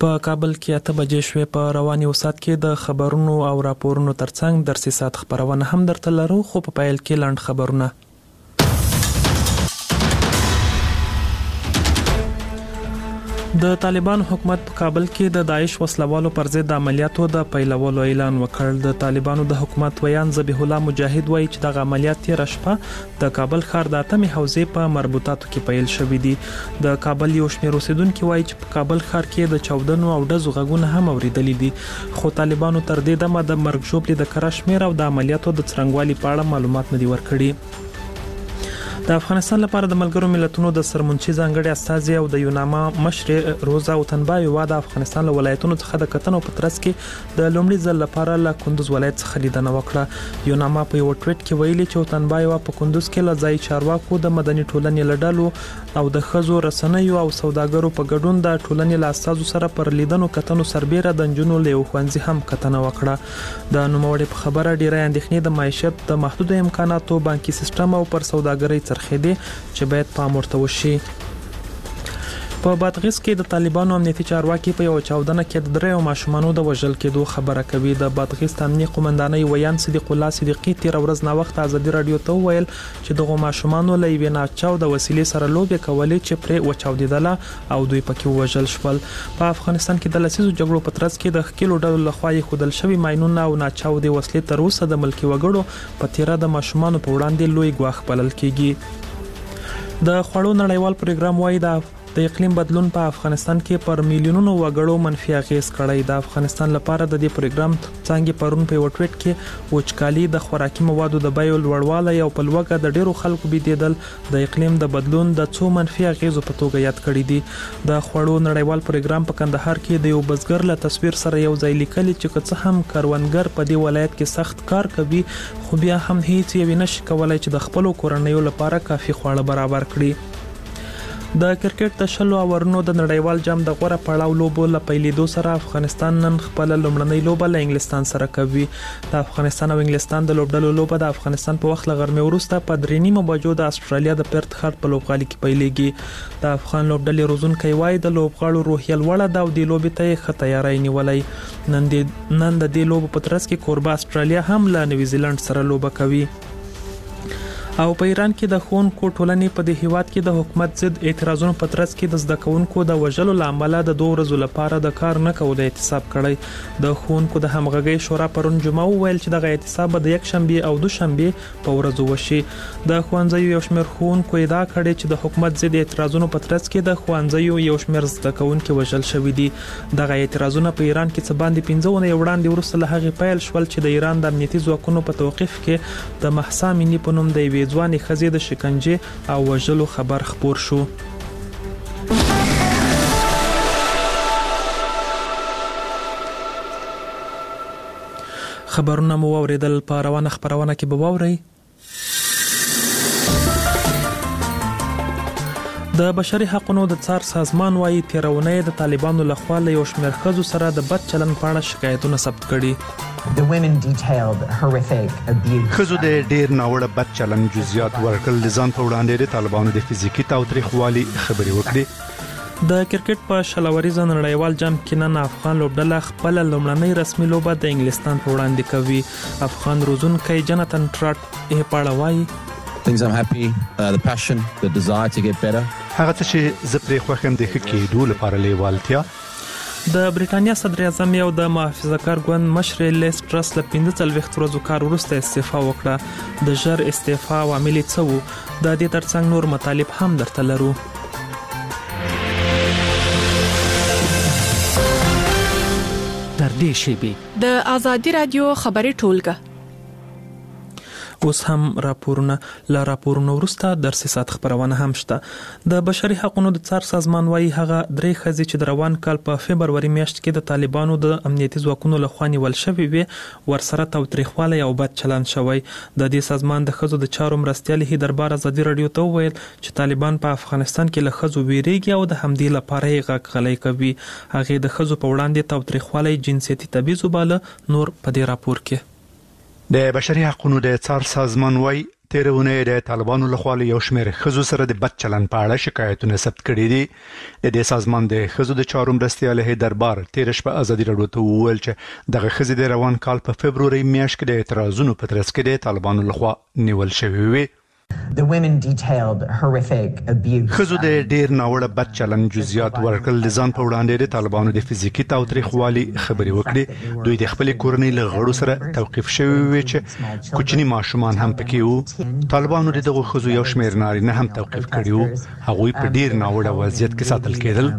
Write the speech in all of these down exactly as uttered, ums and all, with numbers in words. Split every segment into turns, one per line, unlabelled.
په کابل کې اته بجې شوې. په رواني وسات کې د خبرونو او راپورونو ترڅنګ درسي سات خبرونه هم درته لرو، خو په پیل کې لاند خبرونه. د طالبان حکومت په کابل کې د داعش وسلوالو پر ضد عملیاتو د پیلولو اعلان وکړ. د طالبانو د حکومت ویان ذبیح الله مجاهد وایي چې دغه عملیات تیر شپه د کابل ښار د اتمې حوزې په مربوطاتو کې پیل شوې دي. د کابل یو شمېر اوسیدونکو وایي چې په کابل ښار کې د چاودنو او ډزو غږونه هم اوریدلي دي، خو طالبانو تر دې دمه د مرګ ژوبلې د کره شمېر او د عملیاتو د څرنګوالي په اړه معلومات نه دي ورکړي. د افغانستان لپاره د ملګرو ملتونو د سرمنشي ځانګړي استازي او د یوناما مشر روزا اوتنبایووا د افغانستان له ولایتونو څخه د کتنو په ترڅ کې د لومړي ځل لپاره له کندوز ولایت څخه لیدنه وکړه. یوناما په یو ټویټ کې ویلي چې اوتنبایووا په کندوز کې له ځای چارواکو د مدني ټولنې لړلو او د خزو رسنیو او سوداګرو په ګډون د ټولنې له استازو سره پر لیدنو کتنو سربېره د نجونو له ښوونځي هم کتنه وکړه. د نوموړي په خبره ډیره اندېښنې د معیشت د محدود امکاناتو، بانکي سیستم او پر سوداګرۍ څرخېدي چې باید پام ورته وشي. په بادغیس کې د طالبانو امنیتي چارواکي په یو چاودنه کې د دریو ماشومانو د وژل کېدو خبره کوي. د بادغیس امنیتي قومندانۍ ویان صدیق الله صدیقي تیر ورځ نا وخت ازادي رادیو ته ویل چې دغه ماشومانو له یوې ناچاو د وسیلې سره لوبې کولې چې پرې وچاودیدله او دوی پکې وژل شول. په افغانستان کې د لسیزو جګړو په ترڅ کې د خکلو ډلو لخوا یې خودل شوی ماینونه او ناچاو د وسلې تر اوسه د ملکي وګړو په تیره د ماشومانو په وړاندې لوی ګواښ بلل کیږي. د خوړو نړیوال پروګرام وايي د د اقلیم بدلون په افغانستان کې پر میلیونونو وګړو منفي اغیز کړی. د افغانستان لپاره د دې پروګرام څنګه پرون په وټویټ کې وچکالي، د خوراکي موادو د بیو لوړوالی او په لوګه د ډیرو خلکو بيدیدل د اقلیم د بدلون د څو منفي اغیزو په توګه یاد کړی دي. د خوړو نړیوال پروګرام په کندهار کې د یو بزګر له تصویر سره یو ځای لیکلي چې څه هم کروندګر په دې ولایت کې سخت کار کوي، خو بیا هم هیڅ یو نشي کولای چې د خپل کورنیو لپاره کافي خواړه برابر کړي. د کرکټ د شلو اورونو د نړیوال جام د غوړه پړاو لوبو له پیلېدو سره افغانستان نن خپل لومړنۍ لوبه له انګلستان سره کوي. د افغانستان او انګلستان د لوبډلو لوبه د افغانستان په وخت لغرمې وروسته په درې نیمو بجو د استرالیا د پرت ښار په لوبغالي کې پیلېږي. د افغان لوبډلې روزونکي وایي د لوبغاړو روحیه لوړه ده او د لوبې ته ښه تیاری نیولای. نن د نن د دې لوبو په ترڅ کې کوربه استرالیا هم له نیوزیلند سره لوبه کوي. او په ایران کې د ښوونکو ټولنې په دې هیواد کې د حکومت ضد اعتراضونو په ترڅ کې د زده کوونکو د وژلو لامل د دوه ورځې لپاره د کار نه کولو احتساب کړی. د ښوونکو د همغږي شورا پرون جمعه ویل چې دغه احتساب د یک شنبه او دوشنبه په ورځو وشي. د ښوونځیو یو شمېر ښوونکو ادعا کړې چې د حکومت ضد اعتراضونو په ترڅ کې د ښوونځیو یو شمېر زده کوونکو وژل شوی دي. دغه اعتراضونه په ایران کې څه باندې پنځه ونه وړاندې ورسره له هغه پیل شول چې د ایران د امنیتي ځواکونو په توقيف کې د محسا امینی په نوم د وی ځواني خزې د شکنجه او وژلو خبر خبر شو. خبرونه مو اوریدل. په روانه خبرونه کې به واورئ د بشري حقوقو د څار سازمان وايي تیرونه د طالبانو لخوا له یو شمېر ښځو سره د بد چلند په اړه شکایتونه ثبت کړي.
The women detailed horrific abuse.
خزو د ډیر ناوړه بد چلند جزئیات ورکړل. ځان په وړاندې د طالبانو د فزیکی تاوتریخوالي خبري وکړي.
د کرکټ په شلوريزه نړیوال جام کې نن افغان لوبډله خپل لومړنۍ رسمي لوبه د انګلستان په وړاندې کوي. افغان روزونکي جناتن ټراټ یې پاړوي.
Things I'm happy, uh, the passion, the desire to get better.
هغه څه چې زه پرې خوښم د ښه کېدو لپاره لیوالتیا.
د بریټانیا صدر اعظم یو د محافظه‌کار ګوند مشر لیس ټرس له پنځه څلوېښت ورځو کار وروسته استعفا وکړه. د ژر استعفا عوامل څه وو؟ د دې ترڅنګ نور مطالب هم درته لرو.
در دې شیبې
د آزادي رادیو خبري ټولګه
اوس هم راپورونه لا راپورونه ورسته درسي سات خبرونه هم شته. د بشري حقوقو د څار سازمان وايي هغه درې خزې چې د روان کال په فبرवरी میاشت کې د طالبانو د امنیتي ځواکونو لخوا نیول شوې وي ورسره تاوتریخوالی او بد چلند شوی. د دې سازمان د خزو د چارو مرستيال هي دربار ازادي رادیو ته ویل چې طالبان په افغانستان کې له خزو ویریږي او د همدې لپاره یې غږ غلې کوي. هغه د خزو په وړاندې تاوتریخوالی جنسيتي تبعیض وباله. نور په دې راپور کې
د بشري حقوقو د څار سازمان وايي تیرونه د طالبانو لخوا یو شمېر ښځو سره د بد چلند په اړه شکایتونه ثبت کړي دي. د دې سازمان د ښځو د چارو مرستیال هیدر بار تیر شپه ازادي راډیو ته وویل چې دغه ښځې د روان کال په فبروري میاشت کې د اعتراضونو په ترڅ کې د طالبانو لخوا نیول شوې وي.
The women detailed horrific abuse.
خزو د ډیر ناوړه بد چلند جزئیات ورکړل د ځان په وړاندې د طالبانو د فزیکی تاوتریخوالي خبرې وکړي. دوی د خپل کورنۍ له غړو سره توقيف شوی وي چې کوچني ماشومان هم پکې وو. طالبانو دغه خزو یو شمېر نارینه هم توقيف کړي وو. هغوی په ډیر ناوړه وضعیت کې ساتل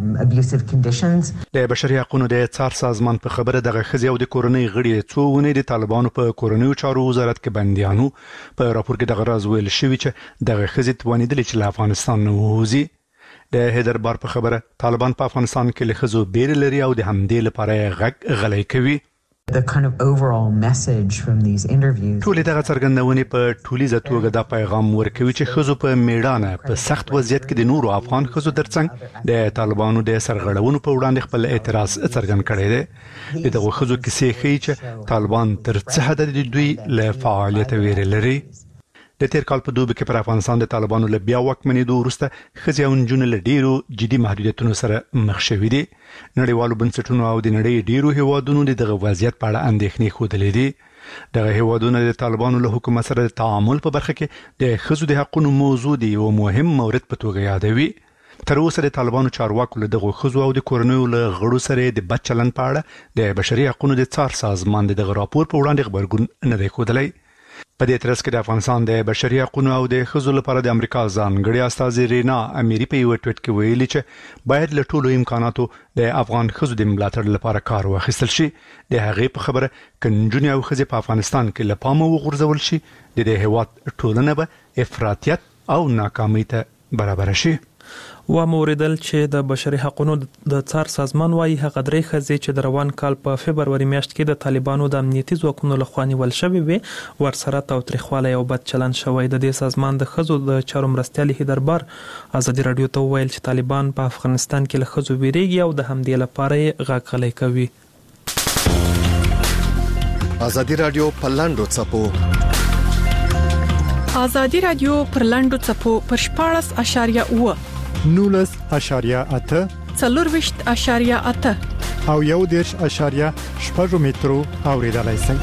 کېدل. د بشري حقوقو د څار سازمان په خبره دغه خزي او د کورنۍ غړي څو ونې د طالبانو په کورنۍ چارو وزارت کې بنديانو په راپور کې دغه راز ویل شوی چې دغه خزي توانیدل چې له افغانستان نه ووزي. د هیدر بار په خبره طالبان په افغانستان کې له خزو بیر لري او د همدې لپاره غږ غلۍ کوي.
The kind of overall message from these interviews.
ټول دغه څرګندونې په ټولیزه توګه د پیغام ورکوي چې خزو په میړانه په سخت وضعیت کې د نورو افغان خزو ترڅنګ د طالبانو د سرغړونو په وړاندې خپل اعتراض څرګند کړی دی. دغه خزو کیسې ښیي چې طالبان تر څه حد د دوی له فعالیت ویری لري. د تیر کال په دوبه کې پر افغانستان د طالبانو له بیا واکمنېدو وروسته ښځې او نجونې له ډیرو جدي محدودیتونو سره مخ شوي دي. نړیوالو بنسټونو او د نړۍ ډیرو هیوادونو دغه وضعیت په اړه اندېښنې ښودلې دي. دغه هیوادونه د طالبانو له حکومت سره د تعامل په برخه کې د ښځو د حقوقو موضوع دی او مهم مورد په توګه یادوي. تر اوسه د طالبانو چارواکو له دغه ښځو او د کورنیو له غړو سره د بد چلند په اړه د بشري حقوقو د څار سازمان دغه راپور په وړاندې خبرګون نه دی ښودلی. په دې ترڅ کې د افغانستان د بشري حقوقو او د ښځو لپاره د امریکا ځانګړي استازي رینا اميري په یو ټویټ کې ویلي چې باید له ټولو امکاناتو د افغان ښځو د ملاتړ لپاره کار واخیستل شي. د هغې په خبره کنجونې او ښځې په افغانستان کې له پامه وغورځول شي د دې هیواد ټولنه به افراطیت او ناکامۍ ته برابر شي.
و موریدل چې د بشري حقوقو د څار سازمان وايي هغه درې ښځې چې د روان کال په فبروري میاشت کې د طالبانو د امنیتي ځواکونو لخوا نیول شوې وي ورسره تاوتریخوالی او بد چلند شوی. د دې سازمان د ښځو د چارو مرستیال هیدر بار ازادي راډیو ته وویل چې طالبان په افغانستان کې له ښځو ویریږي او د همدې لپاره یې غږ غلی کوي.
ازادي راډیو په لاندو څپو
ازادي راډیو پر لاندو څپو پر شپاړس اشاریه اوه
نولس اشاریه اته
څلورویشت اشاریه اته
او یو دېرش اشاریه شپږ مترو اوریدلای شئ.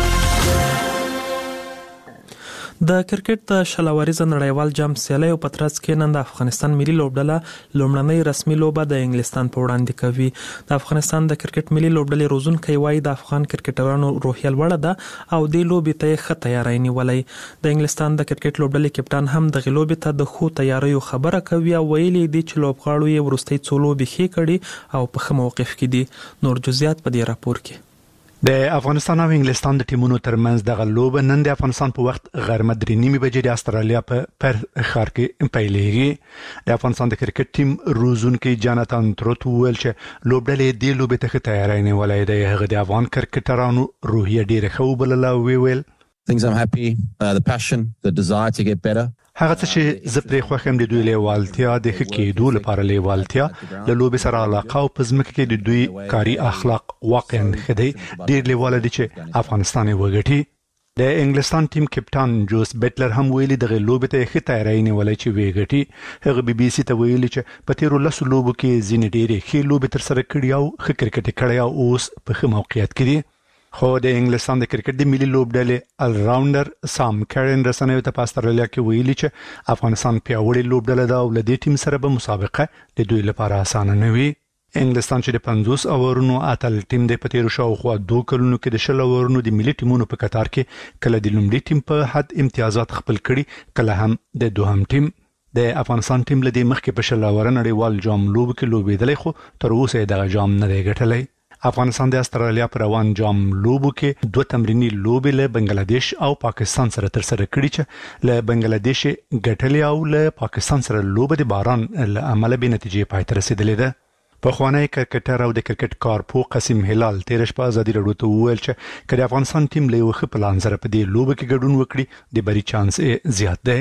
د کرکټ د شلوریزه نړیوال جام سیالیو په ترڅ کې نن د افغانستان ملي لوبډله لومړنۍ رسمي لوبه د انګلستان په وړاندې کوي. د افغانستان د کرکټ ملي لوبډلې روزونکي وایي د افغان کرکټرانو روحیه لوړه ده او د لوبې ته ښه تیاری نیولې. د انګلستان د کرکټ لوبډلې کپټان هم د لوبې ته د خو تیاریو خبره کوي او ویلي دي چې لوبغاړو یې ورستۍ څو لوبې ښې کړي او په ښه موقف کې دي. نور جزئیات په دې راپور کې.
د افغانستان او انګلستان د ټیمونو ترمنځ دغه لوبه نن د افغانستان په وخت غرمه درې نیمې بجې د استرالیا په پر ښار کې پیلېږي. د افغانستان د کرکټ ټیم روزونکي جاناتان تروت ویل چې لوبډلې د لوبې ته ښه تیاری نیولې ده. هغه د افغان کرکټرانو روحیه ډیره ښه وبلله او ویل
Things I'm happy, uh, the passion, the desire to get better.
هغه څه چې زه پرې خوښ یم د دوی لیوالتیا د ښه کېدو لپاره لیوالتیا له لوبې سره علاقه او په ځمکه کې د دوی کاري اخلاق واقعا ښه دی. ډېر لیواله دي چې افغانستان یې وګټي. د انګلستان ټیم کپټان جوس بیټلر هم ویلي دغه لوبې ته ښه تیاری نیولې چې وګټي. هغه بي بي سي ته ویلي چې په تیرو لسو لوبو کې ځینې ډېرې ښې لوبې ترسره کړي او ښه کرکټ کړی او اوس په ښه موقعیت کې دي. خو د انګلستان د کرکټ د ملي لوبډلې ال راونډر سام کارن رسنیو ته په استرالیا کې ویلي چې افغانستان پیاوړی لوبډله ده او له دې ټیم سره به مسابقه د دوی لپاره اسانه نه وي. انګلستان چې د پنځوس اورونو اتل ټیم د پتیرو شاوخوا دوه کلونو کې د شل اورونو د ملي ټیمونو په قطار کې کله د لومړي ټیم په حد امتیازات خپل کړي کله هم د دوهم ټیم. د افغانستان ټیم له دې مخکې په شل اور نړیوال جام لوب کې لوبېدلی خو تر اوسه دغه جام نه دی ګټلی. افغانستان د استرالیا پر روان جام لوبو کې دوه تمرینی لوبې له بنگلاديش او پاکستان سره تر سره کړي چې له بنگلاديش ګټلې او له پاکستان سره لوبه د باران له امله به نتیجې پای ته رسیدلې ده. په خوانی کرکټر او د کرکټ کارپو قاسم هلال تیر شپه ازادي راډیو ته وویل چې کله افغانستان ټیم له یو ښه پلان سره په دې لوبه کې ګډون وکړي د بری چانس زیات ده.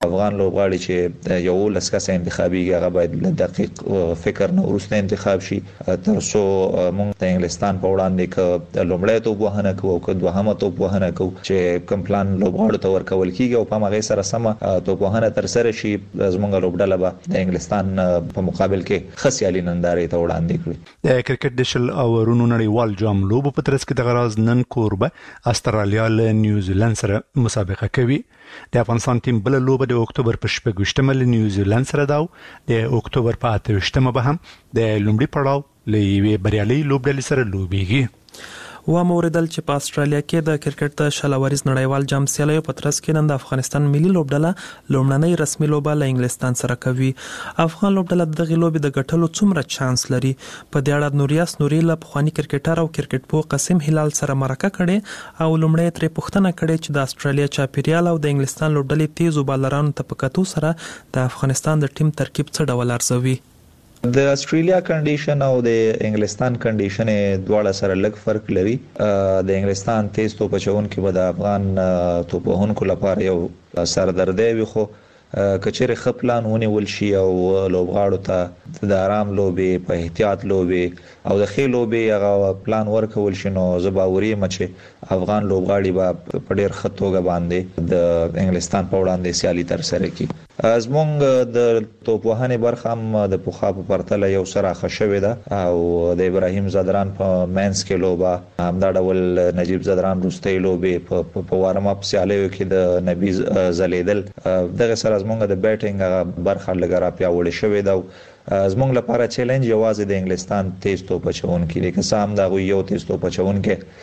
افغان لوبغاړي چې یو لسکه انتخابي هغه باید دقیق فکر نه ورسته انتخاب شي تر څو موږ د انګلستان په وړاندې ک لومړی توپ وهنه کوو او ک دوهمه توپ وهنه کوو چې کوم پلان لوبغاړو ته ورکول کیږي او په هغه سره سم توپ وهنه تر سره شي زموږ لوبډله به د انګلستان په مقابل کې خسیالي نندارې ته وړاندې کړي.
د کرکټ د شل او رونو نړیوال جام لوبو په ترڅ کې د غراز نن کوربه استرالیا له نیوزیلند سره مسابقه کوي. د افغانستان ټیم بل لوبه د اکتوبر په شپږ له نیوزیلند سره داو د اکتوبر په اته به هم د لومړي پړاو لې بریالي لوبډلې سره لوبيږي.
و موردل چې په استرالیا کې د کرکټ د شلوریز نړیوال جام سیالیو په ترڅ کې نن د افغانستان ملي لوبډله لومړنۍ رسمي لوبه له انګلستان سره کوي. افغان لوبډله دغه لوبې د ګټلو څومره چانس لري؟ په دې اړه نوریاس نوري له پخوانی کرکټر او کرکټ پو قاسم هلال سره مرکه کړي او لومړی ترې پوښتنه کړې چې د استرالیا چاپیریال او د انګلستان لوبډلې تیزو بالرانو ته په کتو سره د افغانستان د ټیم ترکیب څه ډول ارزوي؟
د استرالیا کنډیشن او د انګلستان کنډیشن دواړه سره لږ فرق لري. د انګلستان تیز توپ چون کې به د افغان توپوهونکو لپاره یو سردردی وي، خو کچېره خپلان ونیول شي او لوبغاړو ته د آرام لوبې په احتیاط لوبې او د خې لوبې هغه پلان ورکول شي نو زباوري مچ افغان لوبغاړي به په ډېر خطوګه باندې د انګلستان په وړاندې سیالي تر سره کوي. زمونږ د توپوهنې برخه هم د پوخا په پرتله یو سره خښوي ده او د ابراهیم زدران په مینس کې لوبه همدا ډول نجیب زدران روستي لوبې په وارم اپ سیالیو کې د نبی زلیدل دغه سره زمونږ د بیټینګ برخه لګرا پیاوړې شوې ده. زمونږ لپاره چیلنج یوازې د انګلستان تیز توپ چون کې د قسم دا یو تیز توپ چون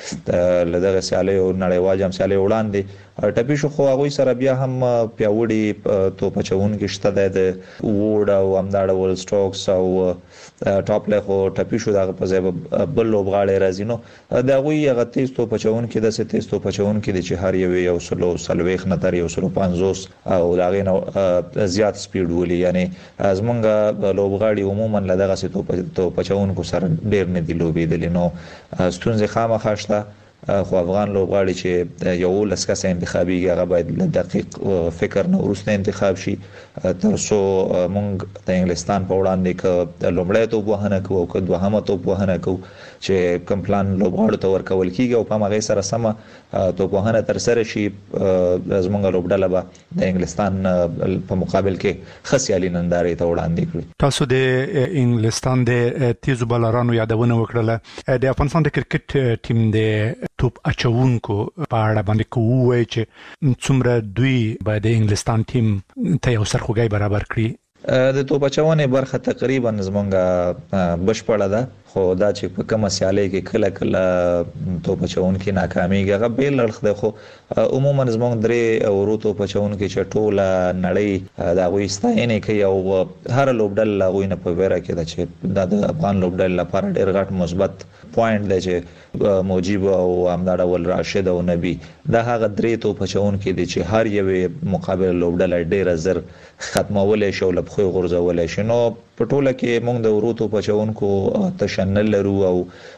کې لدغه سیالیو نړیوال جام سیالیو وړاندې ټپي شو، خو هغه سره بیا هم پیاوړي توپ چون کې شته د ووډ او همدا ډول سټوکس او ټاپ له خو ټپي شو دغه په ځای بل لوبغاړي راځي نو دا غوي هغه تیز توپ چون کې د ست تیز توپ چون کې د چې هر یو یو سلو سلويخ نتر یو سلو پنځوس او دغه نو زیات سپیډ ولي، یعنی زمونږ لوبغاړي عموما لدغه ست توپ چون کو سره ډیر نه دی لوبېدل نو ستونزې خامخا شته. خو افغان لوبغاړي چې یو لسکه انتخابي هغه باید دقیق فکر نه ورسته انتخاب شي تر څو موږ د انګلستان په وړاندې ک لومړی توپ وهنه کوو او ک دوهمه توپ وهنه کوو چې کوم پلان لوبغاړو ته ورکول کیږي او په هغه سره سم توپ وهنه تر سره شي زمونږ لوبډله به د انګلستان په مقابل کې خسیالي نندارې ته وړاندې کړي.
تاسو د انګلستان د تیزو بالرانو یادونه وکړه، د افغانستان د کرکټ ټیم د توپ اچونکو په اړه باندې کوی چې څومره دوی به د انګلستان ټیم ته یو سرخوږی برابر کړي.
د توپ اچونې برخه تقریبا زمونږه بشپړه ده، خو دا چې په کومه سیالي کې کله کله توپ اچون کې ناکاميږي هغه بیل لړخ ده، خو عموما زمونږ درې ورو توپ اچون کې چې ټوله نړۍ دا غوي ستاینه کوي او هر لوبډل لا غوي نه په ویره کې ده چې د افغان لوبډل لپاره ډېر غټ مثبت پوینټ دی چې موجب او همدا ډول راشد او نبی دا هغه درې توپ اچون کې دي چې هر یو مقابل لوبډل ډېر زر ختمولې شو لبخوي غرزولې شنو په ټوله کې موږ د ورو توپ اچونکو تشنل لرو او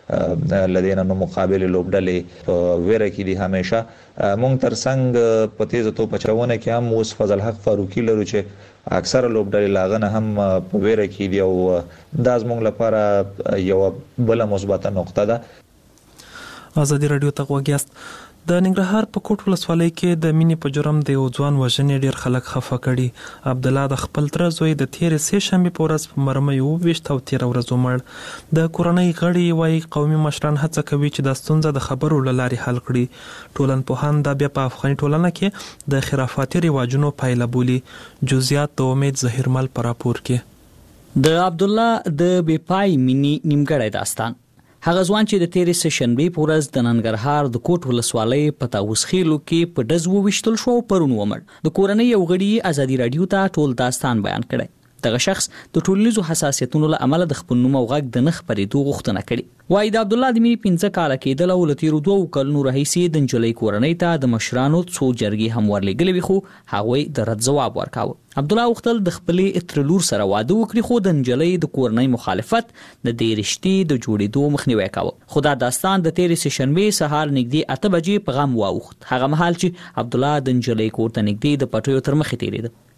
لدينا نو مقابل لوبډلې په ویره کې دي همیشه. موږ ترڅنګ په تیز توپ اچونه کې هم اوس فضل حق فاروقي لرو چې اکثر لوبډلې لاغنه هم په ویره کې دي او دا زموږ لپاره یو بل مثبت نقطه ده.
ازادي رادیو ته وګیاست. د ننګرهار په کوټ ولسوالۍ کې د مینې په جرم د یو ځوان وژنې ډیر خلک خفه کړي. عبد الله د خپل تر زوی د تیرې سه شنبه په ورځ په مرمۍ وویشت او تیر ورځ ومړ. د کورنۍ غړي وايي قومي مشران هڅه کوي چې د ستونزې د خبرو لارې حل کړي. ټولنپوهان دا بیا په افغاني ټولنه کې د خرافاتي رواجونو پایله بولي. جزئیات د امید ظهیرمل پر راپور کې.
د عبد الله د بیپای مینی نیمګړی داستان. هغه ځوان چې د تیرې سه شنبه په ورځ د ننګرهار د کوټ ولسوالۍ په تاوسخیلو کې په ډز وویشتل شو پرون ومړ. د کورنۍ یو غړي ازادي رادیو ته ټول داستان بیان کړی. دغه شخص د ټولنیزو حساسیتونو له امله د خپل نوم او غږ د نخ پرېدو غوښتنه کړې. وایي د عبد الله د مینې پنځه کاله کېدل او له تیرو دوو کلونو راهیسې د نجلۍ کورنۍ ته د مشرانو څو جرګې هم ورلېږلې وي، خو هغوی د رد ځواب ورکاوه. عبد الله غوښتل د خپلې اترلور سره واده وکړي، خو د نجلۍ د کورنۍ مخالفت د دې رشتې د جوړېدو مخنیوی کاوه. خو دا داستان د تیرې سه شنبې سهار نږدې اته بجې په غم واوښت، هغه مهال چې عبد الله د نجلۍ کور ته نږدې د پټیو تر مخې تېرېده.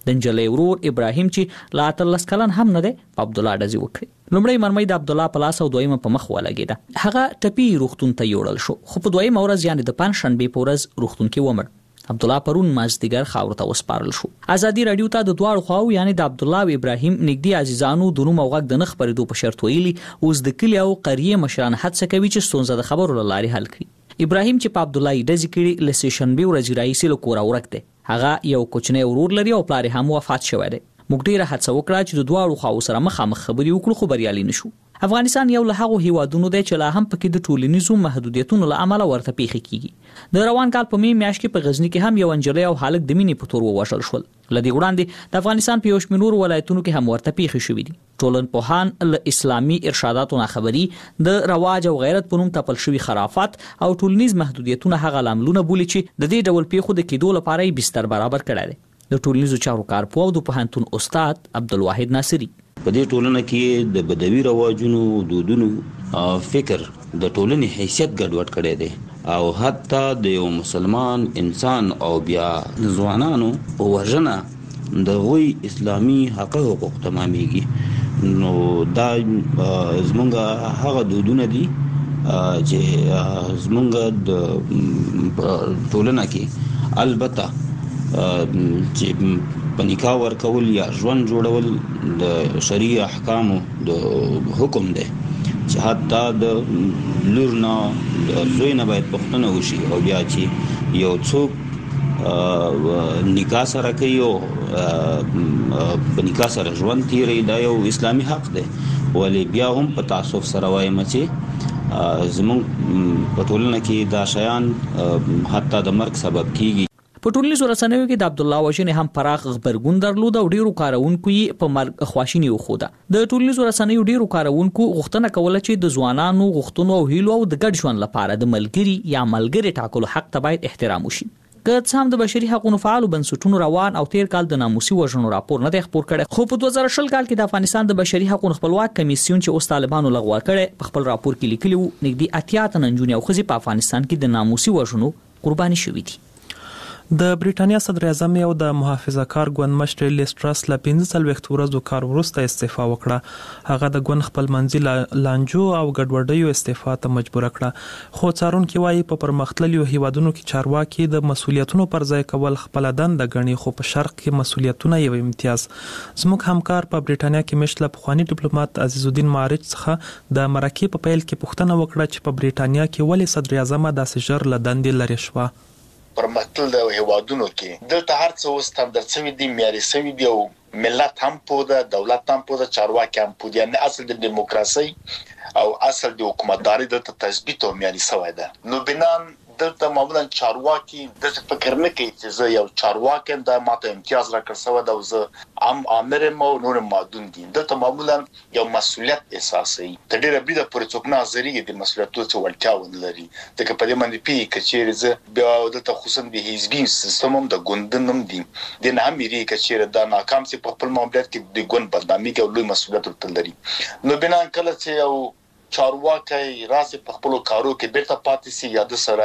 د نجلۍ ورور ابراهیم چې لا اتلس کلن هم نه دی په عبد الله ډزې وکړې. لومړی مرمۍ د عبد الله په لاس او دویمه په مخ ولګېده. هغه ټپي روغتون ته یوړل شو خو په دویمه ورځ یعنې د پنجشنبې په ورځ روغتون کې ومړ. عبد الله پرون مازدیګر خاورو ته وسپارل شو. ازادي رادیو ته د دواړو خواو یعنی د عبد الله او ابراهیم نږدې عزیزانو د نوم او غږ د نخ پرېدو په شرط ویلي اوس د کلی او قریه مشران هڅه کوي چې ستونزه د خبرو له لارې حل کړي. ابراهیم چې په عبد الله ډزې کړي له سیشنبې ورځې راهیسې له کوره ورک دی. هغه یو کوچنی ورور لري او پلار هم وفات شوی دی. موږ ډیره هڅه وکړه چې د دواړو خواو سره مخامخ خبرې وکړو خو بریالي نشو. افغانستان یو له هغو هیوادونو دی چې لا هم پکې د ټولنیزو محدودیتونو له امله ورته پیښې کیږي. د روان کال په می میاشت کې په غزنی کې هم یو انجلۍ او هلک د مینې په تور ووژل شول. لدې وړاندې د افغانستان په یو شمېر ولایتونو کې هم ورته پیښې شوې دي. ټولنپوهان له اسلامي ارشاداتو نه خبري د رواج او غیرت په نوم تپل شوي خرافات او ټولنیز محدودیتونه هغه لاملونه بولي چې د دې ډول پیښو د کېدو لپاره یې بستر برابر کړی دی. د ټولنیزو چارو کارپوه او د پوهنتون استاد عبدالواحد ناصري
په دې ټولنه کې د بدوي رواجونو دودونو فکر د ټولنې حیثیت ګډوډ کړی دی او حتی د یو مسلمان انسان او بیا ځوانانو وژنه د غوی اسلامي حق او حقوق تمامېږي. نو دا زمونږ هغه دودونه دي چې زمونږ د ټولنه کې البته چې په نکاح ورکول یا ژوند جوړول د شریع احکامو د حکم دی چې حتی د لور نه د زوی نه باید پوښتنه وشي او بیا چې یو څوک نکاح سره کوي او په نکاح سره ژوند تیری دا یو اسلامي حق دی. ولی بیا هم په تعصب سره وایم چې زمونږ په ټولنه کې دا شیان حتی د مرګ سبب کیږي.
په ټولنیزو رسنیو کې د عبد الله وژنې هم پراخ خبرګون درلود او ډیرو کارونکو یې په مرګ خواشیني وښوده. د ټولنیزو رسنیو ډیرو کارونکو غوښتنه کوله چې د ځوانانو غوښتنو او هیلو او د ګډ ژوند لپاره د ملګری یا ملګری ټاکلو حق ته باید احترام وشي. که څه هم د بشري حقوقو فعالو بنسټونو روان او تیر کال د ناموسي وژنو راپور نه دی خپور کړی خو په دوه زره شل کال کې د افغانستان د بشري حقوقو خپلواک کمیسیون چې اوس طالبانو لغوه کړی په خپل راپور کې لیکلي وو نږدې اتیا تنه نجونې او ښځې په افغانستان کې د ناموسي وژنو قرباني شوي دي.
د بریټانیا صدر اعظم او د محافظه کار ګوند مشر لیز ټرس له پنځه څلوېښت ورځو کار وروسته استعفا وکړه. هغه د ګوند خپلمنځي لانجو او ګډوډیو استعفا ته مجبور کړه. خو څارونکي وایي په پرمختللو هیوادونو کې چارواکي د مسولیتونو پر ځای کول خپل دنده ګڼي خو په شرق کې مسولیتونه یو امتیاز. زموږ همکار په بریټانیا کې مشله پخوانی ډیپلوماټ عزیز الدین معرج څخه د مرکې په پیل کې پوښتنه وکړه چې په بریټانیا کې ولې صدر اعظم داسې ژر له دندې لرې شوه.
پرمختللو هیوادونو کې دلته هر څه وستاندر شوی دی معیاري شوی دی او ملت هم پوده دولت هم پوده چارواکي هم پوده یعنی اصل د دیموکراسي او اصل د حکومتداري د تثبیت او معیاري شوی ده. نو بنان دلته معمولا چارواکي د فکر نه کوي چې زه یو چارواکي د ماته امتیاز راکړ سو دا زه ام امر مو نور مادون دي. دلته معمولا یو مسولیت اساسي د ډیره بده پر څوک نظری د مسولیتونو څخه ولټاو لري. د کپدې باندې پی کچېر زه بیا دلته خصوصا د حزبي سیستم هم د ګوندنم دي د نه امري کچېر د ناکام سي په خپل معاملات کې د ګوند بدنامي کې لوی مسولیت ورته لري. نو بنا کله چې یو چارواکي راځي په خپل کارو کې بیرته پاتې سي یا د سره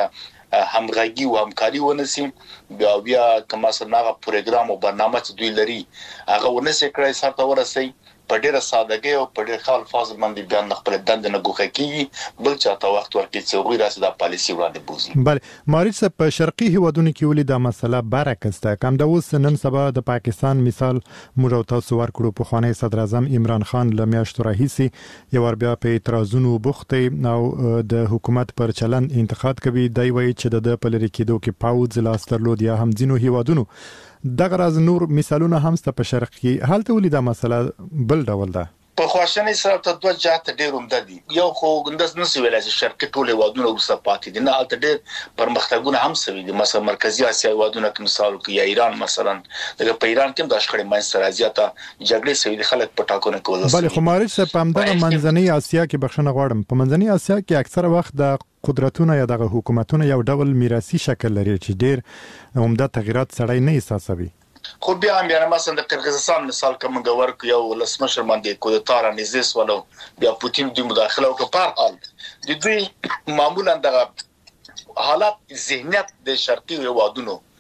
همغږي او همکاري ونسي بیا بیا کومه سنغه پروګرام او برنامه چې دوی لري هغه ونسي کړی سره ورسي په ډیره سادهګي او په ډیر خال فاز باندې بیان خپل دند نه ګوخه کیږي بل چاته وخت ورکړي چې غوړي راسي د پالیسي وړاندې بوزي.
بله مارج په شرقي هیوادونو کې ولې دا مسله برعکس ده. کوم د اوس نن سبا د پاکستان مثال موږ تاسو ورکړو په خانه صدر اعظم عمران خان له میاشتو راهیسي یو ور بیا په اعتراضونو بوخته او د حکومت پر چلن انتقاد کوي. دی وایي چې د پلری کېدو کې پاوز لاس درلود یا هم ځینو هیوادونو دغه راز نور مثالونه هم ست په شرق کې حالت ولې دا مسله بل ډول ده.
په خواشنۍ سره ته دوه جهات ډېر عمده دي. یو خو ګندس نسوي ویلای چې شرقي ټول هیوادونه وسه پاتې دي نه الته ډېر پرمختګونه هم سوي دي. مثلا مرکزی اسیا هیوادونه کې مثال کې یا ایران مثلا دغه په ایران کې د اشخړې مین سره زیاته جګړې سوي دي خلک په ټاکنو کې ولسي.
بل خو مارج صاحب په همدغه منځنۍ اسیا کې بخښنه غواړم په منځنۍ اسیا کې اکثره وخت د قدرتونه یا دغه حکومتونه یو ډول میراثي شکل لري چې ډېر عمده تغیرات سړی نه احساسوي.
خو بیا هم یعنی مثلا د قرغیزستان مثال کوم غوړ یو لسمشر باندې کودتا را نږدې ولو بیا پوتین د مداخله وکړ په حال د دوی معمولا د حالات ذهنیت د شرقي هیوادونو